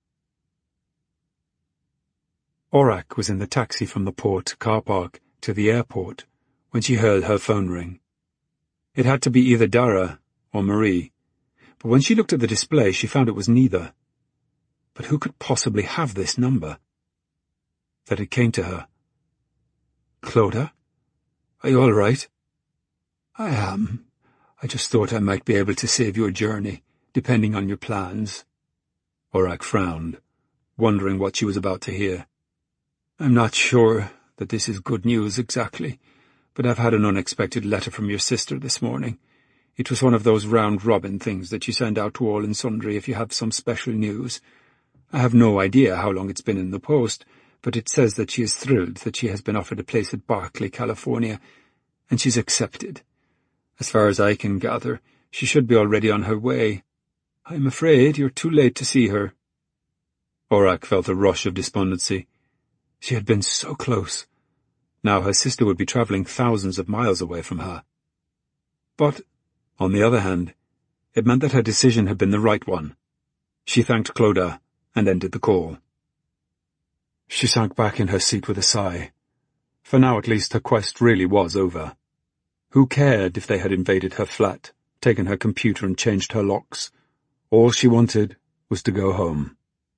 [SPEAKER 1] Orak was in the taxi from the port car park to the airport when she heard her phone ring. It had to be either Dara or Marie, but when she looked at the display she found it was neither. But who could possibly have this number? That it came to her. Clodagh? Are you all right? I am. I just thought I might be able to save your journey, depending on your plans. Orak frowned, wondering what she was about to hear. I'm not sure that this is good news exactly, but I've had an unexpected letter from your sister this morning. It was one of those round-robin things that you send out to all and sundry if you have some special news. I have no idea how long it's been in the post, but it says that she is thrilled that she has been offered a place at Berkeley, California, and she's accepted. As far as I can gather, she should be already on her way. I'm afraid you're too late to see her. Orak felt a rush of despondency. She had been so close. Now her sister would be travelling thousands of miles away from her. But, on the other hand, it meant that her decision had been the right one. She thanked Clodagh and ended the call. She sank back in her seat with a sigh. For now at least her quest really was over. Who cared if they had invaded her flat, taken her computer and changed her locks? All she wanted was to go home.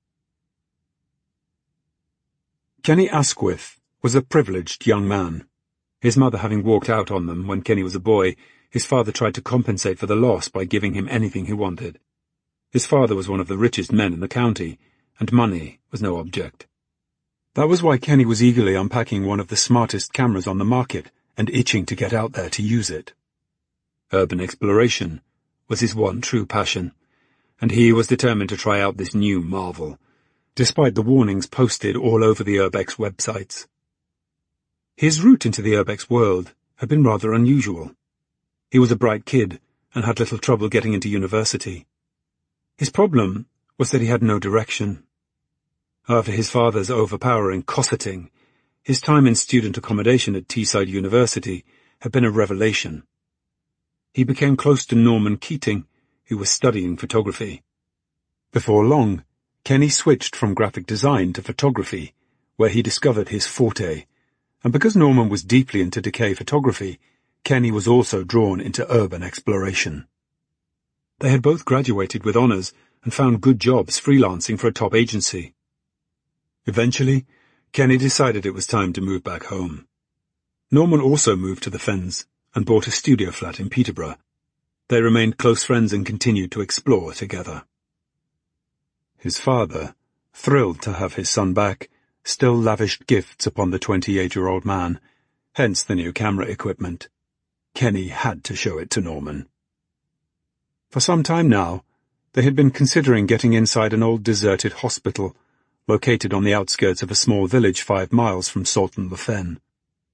[SPEAKER 1] Kenny Asquith was a privileged young man. His mother having walked out on them when Kenny was a boy, his father tried to compensate for the loss by giving him anything he wanted. His father was one of the richest men in the county, and money was no object. That was why Kenny was eagerly unpacking one of the smartest cameras on the market and itching to get out there to use it. Urban exploration was his one true passion, and he was determined to try out this new marvel, despite the warnings posted all over the Urbex websites. His route into the Urbex world had been rather unusual. He was a bright kid and had little trouble getting into university. His problem was that he had no direction. After his father's overpowering cosseting, his time in student accommodation at Teesside University had been a revelation. He became close to Norman Keating, who was studying photography. Before long, Kenny switched from graphic design to photography, where he discovered his forte, and because Norman was deeply into decay photography, Kenny was also drawn into urban exploration. They had both graduated with honours and found good jobs freelancing for a top agency. Eventually, Kenny decided it was time to move back home. Norman also moved to the Fens and bought a studio flat in Peterborough. They remained close friends and continued to explore together. His father, thrilled to have his son back, still lavished gifts upon the twenty-eight-year-old man, hence the new camera equipment. Kenny had to show it to Norman. For some time now, they had been considering getting inside an old deserted hospital, located on the outskirts of a small village five miles from Salton-le-Fen.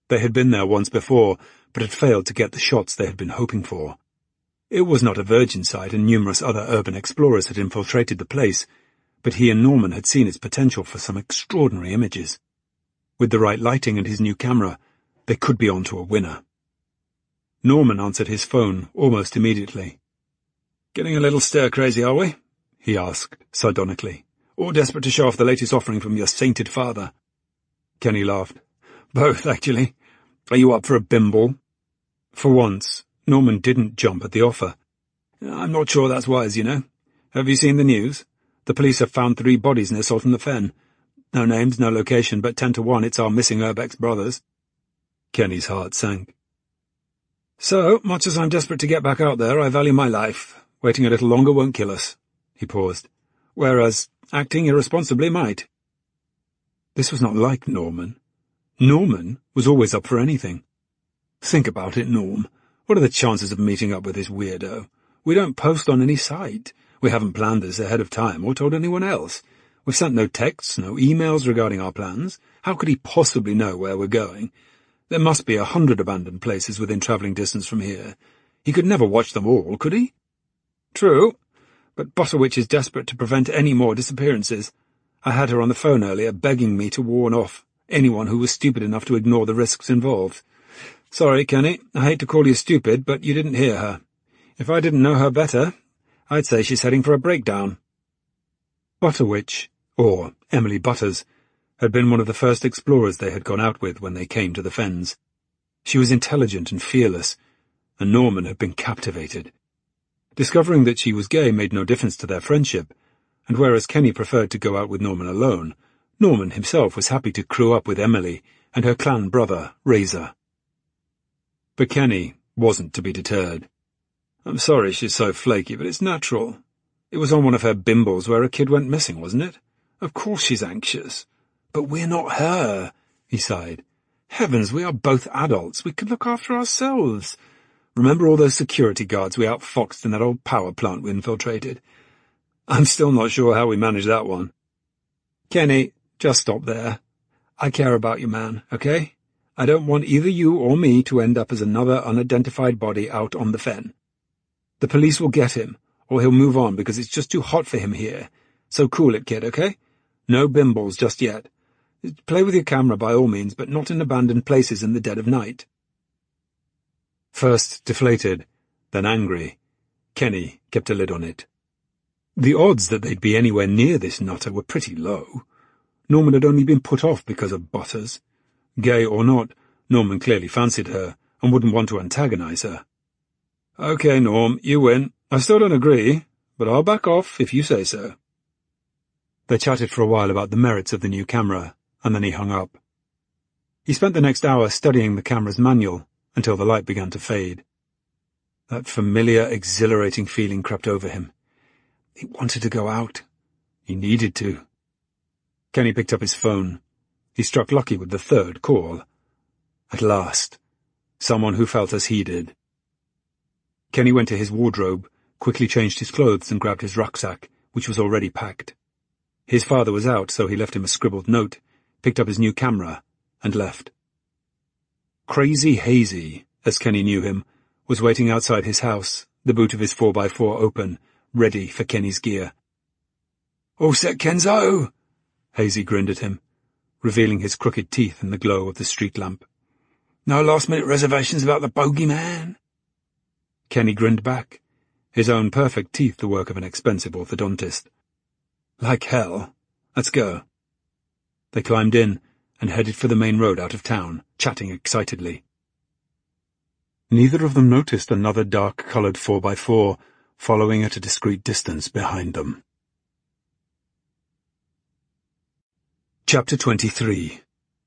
[SPEAKER 1] They had been there once before, but had failed to get the shots they had been hoping for. It was not a virgin site, and numerous other urban explorers had infiltrated the place, but he and Norman had seen its potential for some extraordinary images. With the right lighting and his new camera, they could be on to a winner. Norman answered his phone almost immediately. "Getting a little stir-crazy, are we?" he asked, sardonically. "Or desperate to show off the latest offering from your sainted father?" Kenny laughed. "Both, actually. Are you up for a bimble?" For once, Norman didn't jump at the offer. "I'm not sure that's wise, you know. Have you seen the news? The police have found three bodies near Salton-le-Fen. No names, no location, but ten to one it's our missing Urbex brothers." Kenny's heart sank. "So, much as I'm desperate to get back out there, I value my life. Waiting a little longer won't kill us." He paused. "Whereas acting irresponsibly might." This was not like Norman. Norman was always up for anything. "Think about it, Norm. What are the chances of meeting up with this weirdo? We don't post on any site. We haven't planned this ahead of time or told anyone else. We've sent no texts, no emails regarding our plans. How could he possibly know where we're going? There must be a hundred abandoned places within travelling distance from here. He could never watch them all, could he?" "True, but Butterwitch is desperate to prevent any more disappearances. I had her on the phone earlier, begging me to warn off anyone who was stupid enough to ignore the risks involved. Sorry, Kenny, I hate to call you stupid, but you didn't hear her. If I didn't know her better, I'd say she's heading for a breakdown." Butterwitch, or Emily Butters, had been one of the first explorers they had gone out with when they came to the Fens. She was intelligent and fearless, and Norman had been captivated. Discovering that she was gay made no difference to their friendship, and whereas Kenny preferred to go out with Norman alone, Norman himself was happy to crew up with Emily and her clan brother, Razor. But Kenny wasn't to be deterred. "I'm sorry she's so flaky, but it's natural. It was on one of her bimbles where a kid went missing, wasn't it? Of course she's anxious. But we're not her," he sighed. "Heavens, we are both adults. We can look after ourselves. Remember all those security guards we outfoxed in that old power plant we infiltrated? I'm still not sure how we managed that one." "Kenny, just stop there. I care about you, man, okay? I don't want either you or me to end up as another unidentified body out on the Fen. The police will get him, or he'll move on because it's just too hot for him here. So cool it, kid, okay? No bimbles just yet. Play with your camera by all means, but not in abandoned places in the dead of night." First deflated, then angry, Kenny kept a lid on it. The odds that they'd be anywhere near this nutter were pretty low. Norman had only been put off because of Butters. Gay or not, Norman clearly fancied her and wouldn't want to antagonize her. "Okay, Norm, you win. I still don't agree, but I'll back off if you say so." They chatted for a while about the merits of the new camera, and then he hung up. He spent the next hour studying the camera's manual until the light began to fade. That familiar, exhilarating feeling crept over him. He wanted to go out. He needed to. Kenny picked up his phone. He struck lucky with the third call. At last, someone who felt as he did. Kenny went to his wardrobe, quickly changed his clothes and grabbed his rucksack, which was already packed. His father was out, so he left him a scribbled note, picked up his new camera, and left. Crazy Hazy, as Kenny knew him, was waiting outside his house, the boot of his four by four open, ready for Kenny's gear. "All set, Kenzo?" Hazy grinned at him, revealing his crooked teeth in the glow of the street lamp. "No last-minute reservations about the bogeyman?" Kenny grinned back, his own perfect teeth the work of an expensive orthodontist. "Like hell. Let's go." They climbed in and headed for the main road out of town, chatting excitedly. Neither of them noticed another dark-coloured four by four following at a discreet distance behind them. Chapter twenty-three.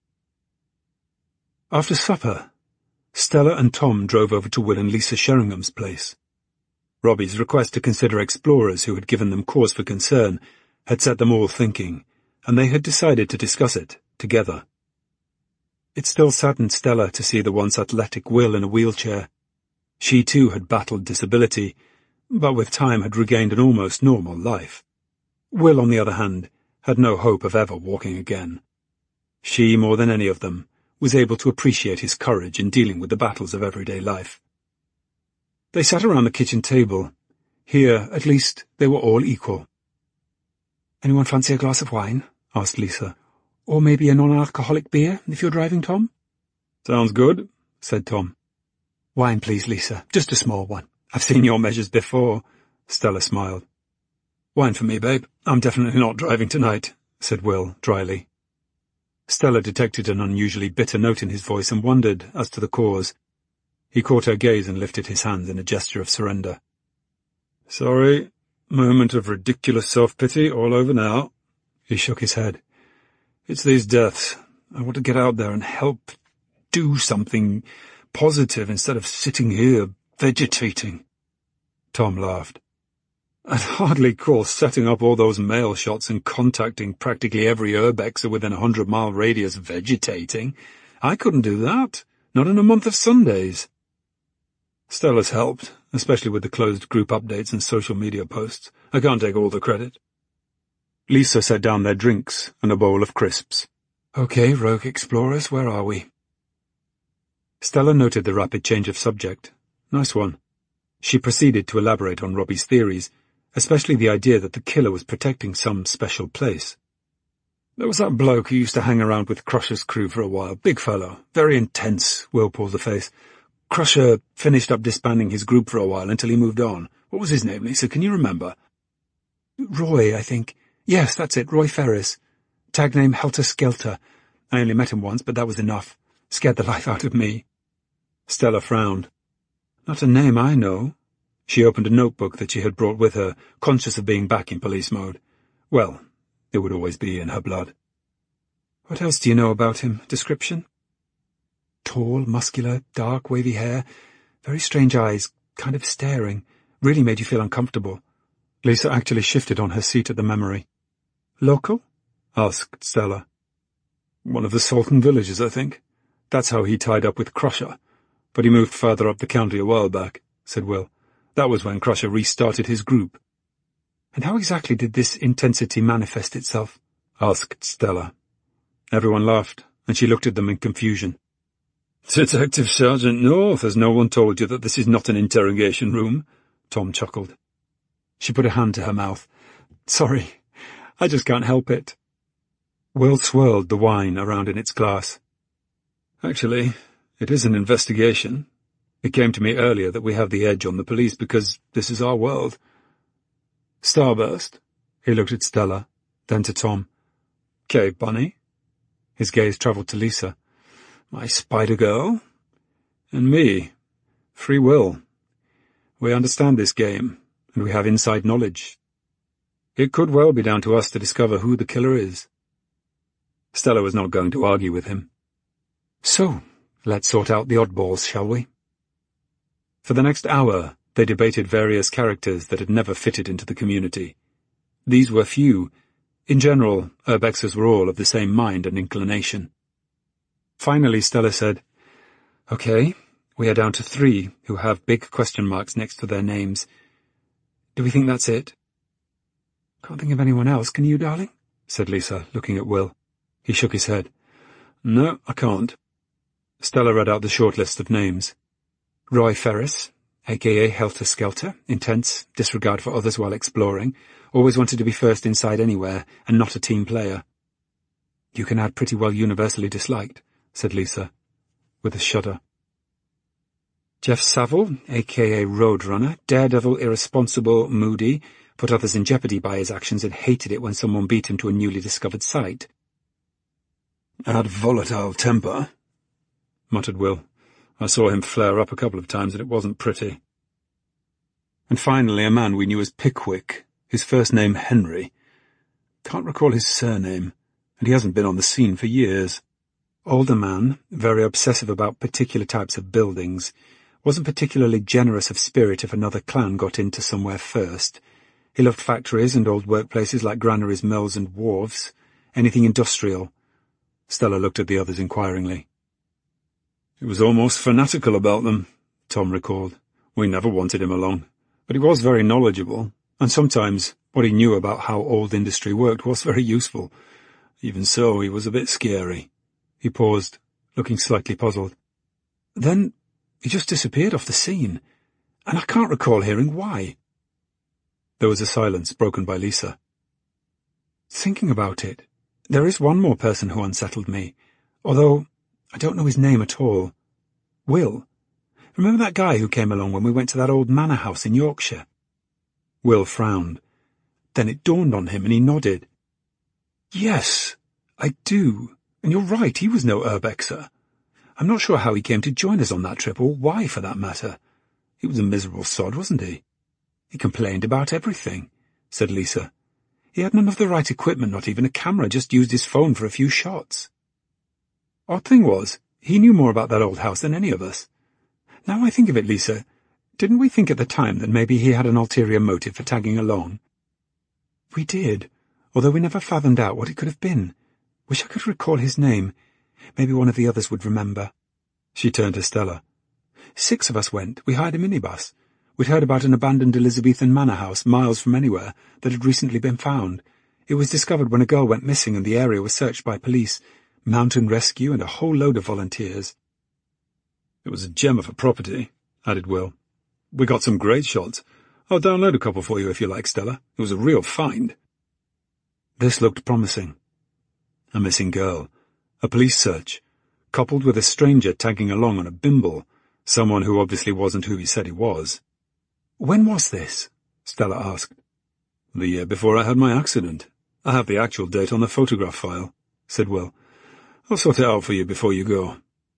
[SPEAKER 1] After supper, Stella and Tom drove over to Will and Lisa Sheringham's place. Robbie's request to consider explorers who had given them cause for concern had set them all thinking, and they had decided to discuss it together. It still saddened Stella to see the once athletic Will in a wheelchair. She too had battled disability, but with time had regained an almost normal life. Will, on the other hand, had no hope of ever walking again. She, more than any of them, was able to appreciate his courage in dealing with the battles of everyday life. They sat around the kitchen table. Here, at least, they were all equal. "Anyone fancy a glass of wine?" asked Lisa. "Or maybe a non-alcoholic beer, if you're driving, Tom?"
[SPEAKER 2] "Sounds good," said Tom.
[SPEAKER 1] "Wine, please, Lisa. Just a small one. I've seen your measures before." Stella smiled. "Wine for me, babe. I'm definitely not driving tonight," said Will, dryly. Stella detected an unusually bitter note in his voice and wondered as to the cause. He caught her gaze and lifted his hands in a gesture of surrender.
[SPEAKER 2] "Sorry. Moment of ridiculous self-pity all over now."
[SPEAKER 1] He shook his head.
[SPEAKER 2] "It's these deaths. I want to get out there and help do something positive instead of sitting here vegetating."
[SPEAKER 1] Tom laughed.
[SPEAKER 2] "I'd hardly call setting up all those mail shots and contacting practically every urbexer within a hundred-mile radius vegetating. I couldn't do that, not in a month of Sundays." Stella's helped, especially with the closed group updates and social media posts. I can't take all the credit.
[SPEAKER 1] Lisa set down their drinks and a bowl of crisps. "Okay, rogue explorers, where are we?" Stella noted the rapid change of subject. Nice one. She proceeded to elaborate on Robbie's theories, especially the idea that the killer was protecting some special place.
[SPEAKER 2] "There was that bloke who used to hang around with Crusher's crew for a while. Big fellow. Very intense." Will pulled a face. "Crusher finished up disbanding his group for a while until he moved on. What was his name, Lisa? Can you remember?"
[SPEAKER 1] "Roy, I think. Yes, that's it, Roy Ferris. Tag name Helter Skelter. I only met him once, but that was enough. Scared the life out of me."
[SPEAKER 2] Stella frowned.
[SPEAKER 1] "Not a name I know." She opened a notebook that she had brought with her, conscious of being back in police mode. Well, it would always be in her blood. "What else do you know about him? Description?" "Tall, muscular, dark, wavy hair, very strange eyes, kind of staring. Really made you feel uncomfortable." Lisa actually shifted on her seat at the memory. "Local?" asked Stella.
[SPEAKER 2] "One of the Salton villages, I think. That's how he tied up with Crusher. But he moved further up the county a while back," said Will. "That was when Crusher restarted his group."
[SPEAKER 1] "And how exactly did this intensity manifest itself?"
[SPEAKER 2] asked Stella. Everyone laughed, and she looked at them in confusion. "Detective Sergeant North, has no one told you that this is not an interrogation room?" Tom chuckled.
[SPEAKER 1] She put a hand to her mouth. "Sorry, I just can't help it." Will swirled the wine around in its glass.
[SPEAKER 2] "Actually, it is an investigation. It came to me earlier that we have the edge on the police because this is our world." "Starburst?"
[SPEAKER 1] He looked at Stella, then to Tom.
[SPEAKER 2] "'Kay, Bunny?"
[SPEAKER 1] His gaze travelled to Lisa.
[SPEAKER 2] "My Spider-Girl? And me. Free will. We understand this game, and we have inside knowledge. It could well be down to us to discover who the killer is." Stella was not going to argue with him.
[SPEAKER 1] "So, let's sort out the oddballs, shall we?"
[SPEAKER 2] For the next hour, they debated various characters that had never fitted into the community. These were few. In general, urbexers were all of the same mind and inclination. Finally, Stella said, "Okay, we are down to three who have big question marks next to their names. Do we think that's it?"
[SPEAKER 1] "Can't think of anyone else, can you, darling?"
[SPEAKER 2] said Lisa, looking at Will. He shook his head. "No, I can't." Stella read out the short list of names.
[SPEAKER 1] Roy Ferris, a k a. Helter Skelter, intense, disregard for others while exploring, always wanted to be first inside anywhere, and not a team player. "You can add pretty well universally disliked," said Lisa, with a shudder. Jeff Saville, a k a. Roadrunner, daredevil, irresponsible, moody, put others in jeopardy by his actions and hated it when someone beat him to a newly discovered site.
[SPEAKER 2] "Add volatile temper," muttered Will. "I saw him flare up a couple of times and it wasn't pretty." And finally a man we knew as Pickwick, his first name Henry. Can't recall his surname, and he hasn't been on the scene for years.
[SPEAKER 1] Older man, very obsessive about particular types of buildings, wasn't particularly generous of spirit if another clan got into somewhere first. He loved factories and old workplaces like granaries, mills and wharves, anything industrial. Stella looked at the others inquiringly.
[SPEAKER 2] "He was almost fanatical about them," Tom recalled. "We never wanted him along, but he was very knowledgeable, and sometimes what he knew about how old industry worked was very useful. Even so, he was a bit scary." He paused, looking slightly puzzled. Then he just disappeared off the scene, and I can't recall hearing why. There was a silence broken by Lisa. Thinking about it, there is one more person who unsettled me, although I don't know his name at all. Will. Remember that guy who came along when we went to that old manor house in Yorkshire? Will frowned. Then it dawned on him and he nodded. Yes, I do. And you're right, he was no urbexer. I'm not sure how he came to join us on that trip, or why for that matter. He was a miserable sod, wasn't he? He complained about everything, said Lisa. He had none of the right equipment, not even a camera, just used his phone for a few shots. Odd thing was, he knew more about that old house than any of us. Now I think of it, Lisa, didn't we think at the time that maybe he had an ulterior motive for tagging along? We did, although we never fathomed out what it could have been. Wish I could recall his name. Maybe one of the others would remember. She turned to Stella. Six of us went. We hired a minibus. We'd heard about an abandoned Elizabethan manor house miles from anywhere that had recently been found. It was discovered when a girl went missing and the area was searched by police, mountain rescue and a whole load of volunteers. It was a gem of a property, added Will. We got some great shots. I'll download a couple for you if you like, Stella. It was a real find. This looked promising. A missing girl, a police search, coupled with a stranger tagging along on a bimble, someone who obviously wasn't who he said he was. When was this? Stella asked. The year before I had my accident. I have the actual date on the photograph file, said Will. I'll sort it out for you before you go.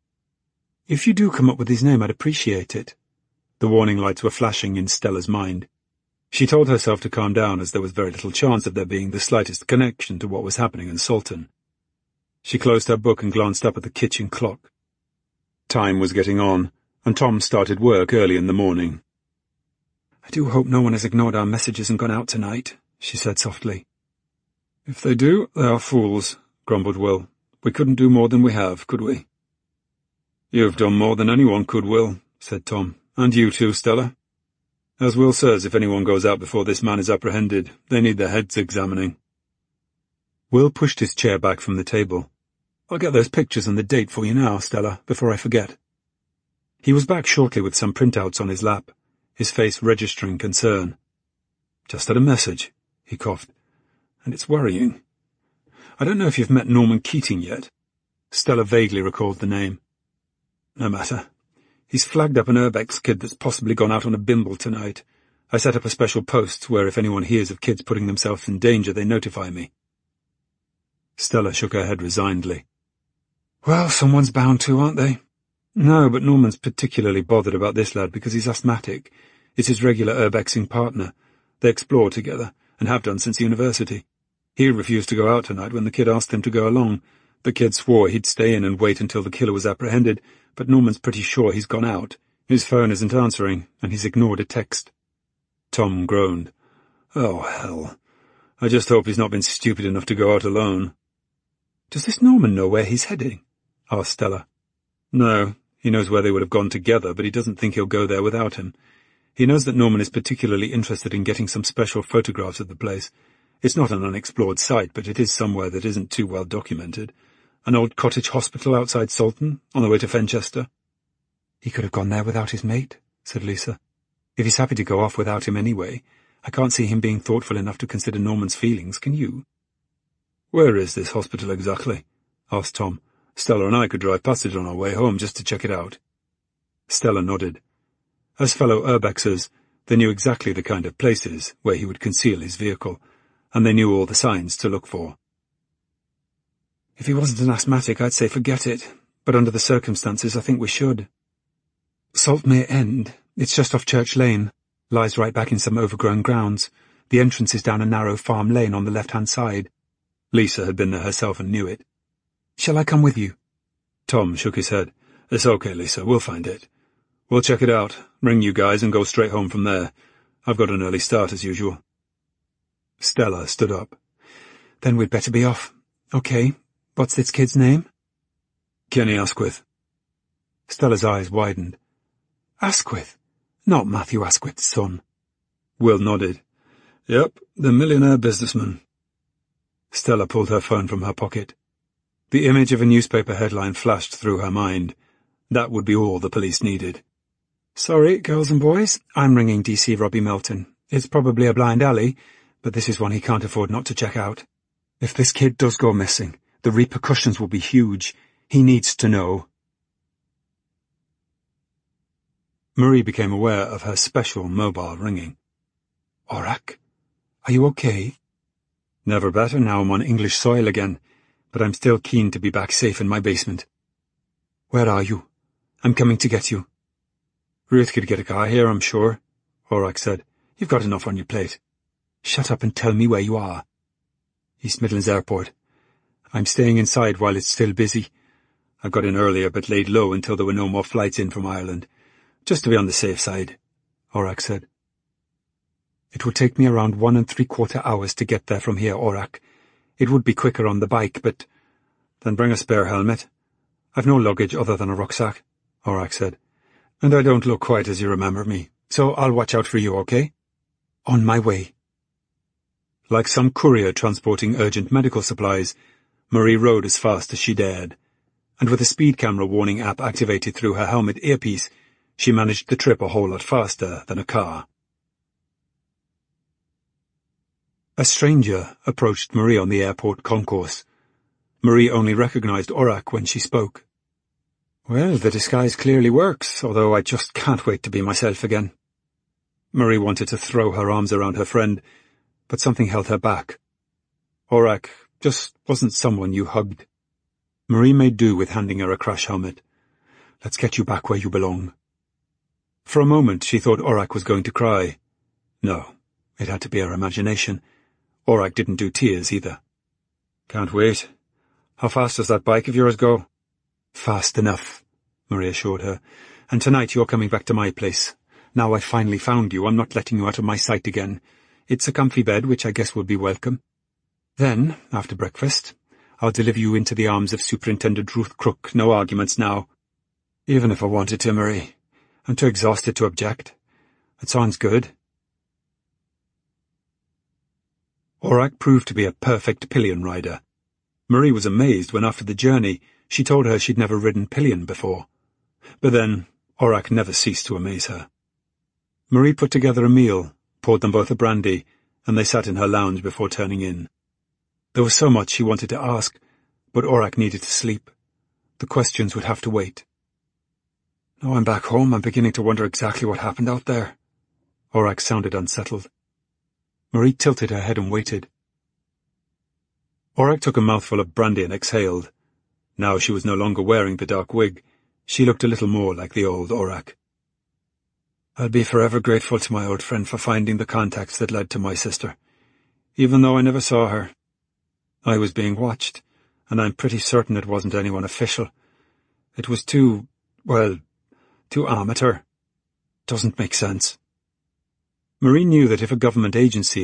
[SPEAKER 2] If you do come up with his name, I'd appreciate it. The warning lights were flashing in Stella's mind. She told herself to calm down, as there was very little chance of there being the slightest connection to what was happening in Salton. She closed her book and glanced up at the kitchen clock. Time was getting on, and Tom started work early in the morning. I do hope no one has ignored our messages and gone out tonight, she said softly. If they do, they are fools, grumbled Will. We couldn't do more than we have, could we? You've done more than anyone could, Will, said Tom. And you too, Stella. As Will says, if anyone goes out before this man is apprehended, they need their heads examining. Will pushed his chair back from the table. I'll get those pictures and the date for you now, Stella, before I forget. He was back shortly with some printouts on his lap, his face registering concern. Just had a message, he coughed, and it's worrying. I don't know if you've met Norman Keating yet. Stella vaguely recalled the name. No matter. He's flagged up an Urbex kid that's possibly gone out on a bimble tonight. I set up a special post where if anyone hears of kids putting themselves in danger, they notify me. Stella shook her head resignedly. Well, someone's bound to, aren't they? No, but Norman's particularly bothered about this lad because he's asthmatic. It's his regular urbexing partner. They explore together, and have done since university. He refused to go out tonight when the kid asked him to go along. The kid swore he'd stay in and wait until the killer was apprehended, but Norman's pretty sure he's gone out. His phone isn't answering, and he's ignored a text. Tom groaned. Oh, hell. I just hope he's not been stupid enough to go out alone. Does this Norman know where he's heading? Asked Stella. No, he knows where they would have gone together, but he doesn't think he'll go there without him. He knows that Norman is particularly interested in getting some special photographs of the place. It's not an unexplored site, but it is somewhere that isn't too well documented. An old cottage hospital outside Salton, on the way to Fenchester. He could have gone there without his mate, said Lisa. If he's happy to go off without him anyway, I can't see him being thoughtful enough to consider Norman's feelings, can you? Where is this hospital exactly? Asked Tom. Stella and I could drive past it on our way home just to check it out. Stella nodded. As fellow urbexers, they knew exactly the kind of places where he would conceal his vehicle, and they knew all the signs to look for. If he wasn't an asthmatic, I'd say forget it, but under the circumstances, I think we should. Saltmere End, it's just off Church Lane, lies right back in some overgrown grounds. The entrance is down a narrow farm lane on the left-hand side. Lisa had been there herself and knew it. Shall I come with you? Tom shook his head. It's okay, Lisa, we'll find it. We'll check it out, ring you guys, and go straight home from there. I've got an early start as usual. Stella stood up. Then we'd better be off. Okay, what's this kid's name? Kenny Asquith. Stella's eyes widened. Asquith? Not Matthew Asquith's son. Will nodded. Yep, the millionaire businessman. Stella pulled her phone from her pocket.
[SPEAKER 1] The image of a newspaper headline flashed through her mind. That would be all the police needed.
[SPEAKER 2] "Sorry, girls and boys, I'm ringing D C Robbie Melton. It's probably a blind alley, but this is one he can't afford not to check out. If this kid does go missing, the repercussions will be huge. He needs to know."
[SPEAKER 1] Marie became aware of her special mobile ringing.
[SPEAKER 2] "Orach, are you okay?"
[SPEAKER 1] "Never better now I'm on English soil again, but I'm still keen to be back safe in my basement."
[SPEAKER 2] "Where are you? I'm coming to get you."
[SPEAKER 1] "Ruth could get a car here, I'm sure," Orach said.
[SPEAKER 2] "You've got enough on your plate. Shut up and tell me where you are."
[SPEAKER 1] "East Midlands Airport. I'm staying inside while it's still busy. I got in earlier but laid low until there were no more flights in from Ireland. Just to be on the safe side," Orach said.
[SPEAKER 2] "It will take me around one and three-quarter hours to get there from here, Orach. It would be quicker on the bike, but—"
[SPEAKER 1] "Then bring a spare helmet. I've no luggage other than a rucksack," Orach said. "And I don't look quite as you remember me, so I'll watch out for you, okay?"
[SPEAKER 2] "On my way."
[SPEAKER 1] Like some courier transporting urgent medical supplies, Marie rode as fast as she dared, and with a speed camera warning app activated through her helmet earpiece, she managed the trip a whole lot faster than a car. A stranger approached Marie on the airport concourse. Marie only recognized Orach when she spoke.
[SPEAKER 2] "Well, the disguise clearly works, although I just can't wait to be myself again."
[SPEAKER 1] Marie wanted to throw her arms around her friend, but something held her back. Orach just wasn't someone you hugged. Marie made do with handing her a crash helmet.
[SPEAKER 2] "Let's get you back where you belong."
[SPEAKER 1] For a moment she thought Orach was going to cry. No, it had to be her imagination. Orach didn't do tears either. "Can't wait. How fast does that bike of yours go?"
[SPEAKER 2] "Fast enough," Marie assured her. "And tonight you're coming back to my place. Now I've finally found you, I'm not letting you out of my sight again. It's a comfy bed, which I guess will be welcome. Then, after breakfast, I'll deliver you into the arms of Superintendent Ruth Crook. No arguments now."
[SPEAKER 1] "Even if I wanted to, Marie. I'm too exhausted to object. It sounds good." Orach proved to be a perfect pillion rider. Marie was amazed when after the journey she told her she'd never ridden pillion before. But then Orach never ceased to amaze her. Marie put together a meal, poured them both a brandy, and they sat in her lounge before turning in. There was so much she wanted to ask, but Orach needed to sleep. The questions would have to wait.
[SPEAKER 2] "Now I'm back home, I'm beginning to wonder exactly what happened out there."
[SPEAKER 1] Orach sounded unsettled.
[SPEAKER 2] Marie tilted her head and waited.
[SPEAKER 1] Orach took a mouthful of brandy and exhaled. Now she was no longer wearing the dark wig. She looked a little more like the old Orach.
[SPEAKER 2] "I'll be forever grateful to my old friend for finding the contacts that led to my sister, even though I never saw her. I was being watched, and I'm pretty certain it wasn't anyone official. It was too, well, too amateur. Doesn't make sense."
[SPEAKER 1] Marie knew that if a government agency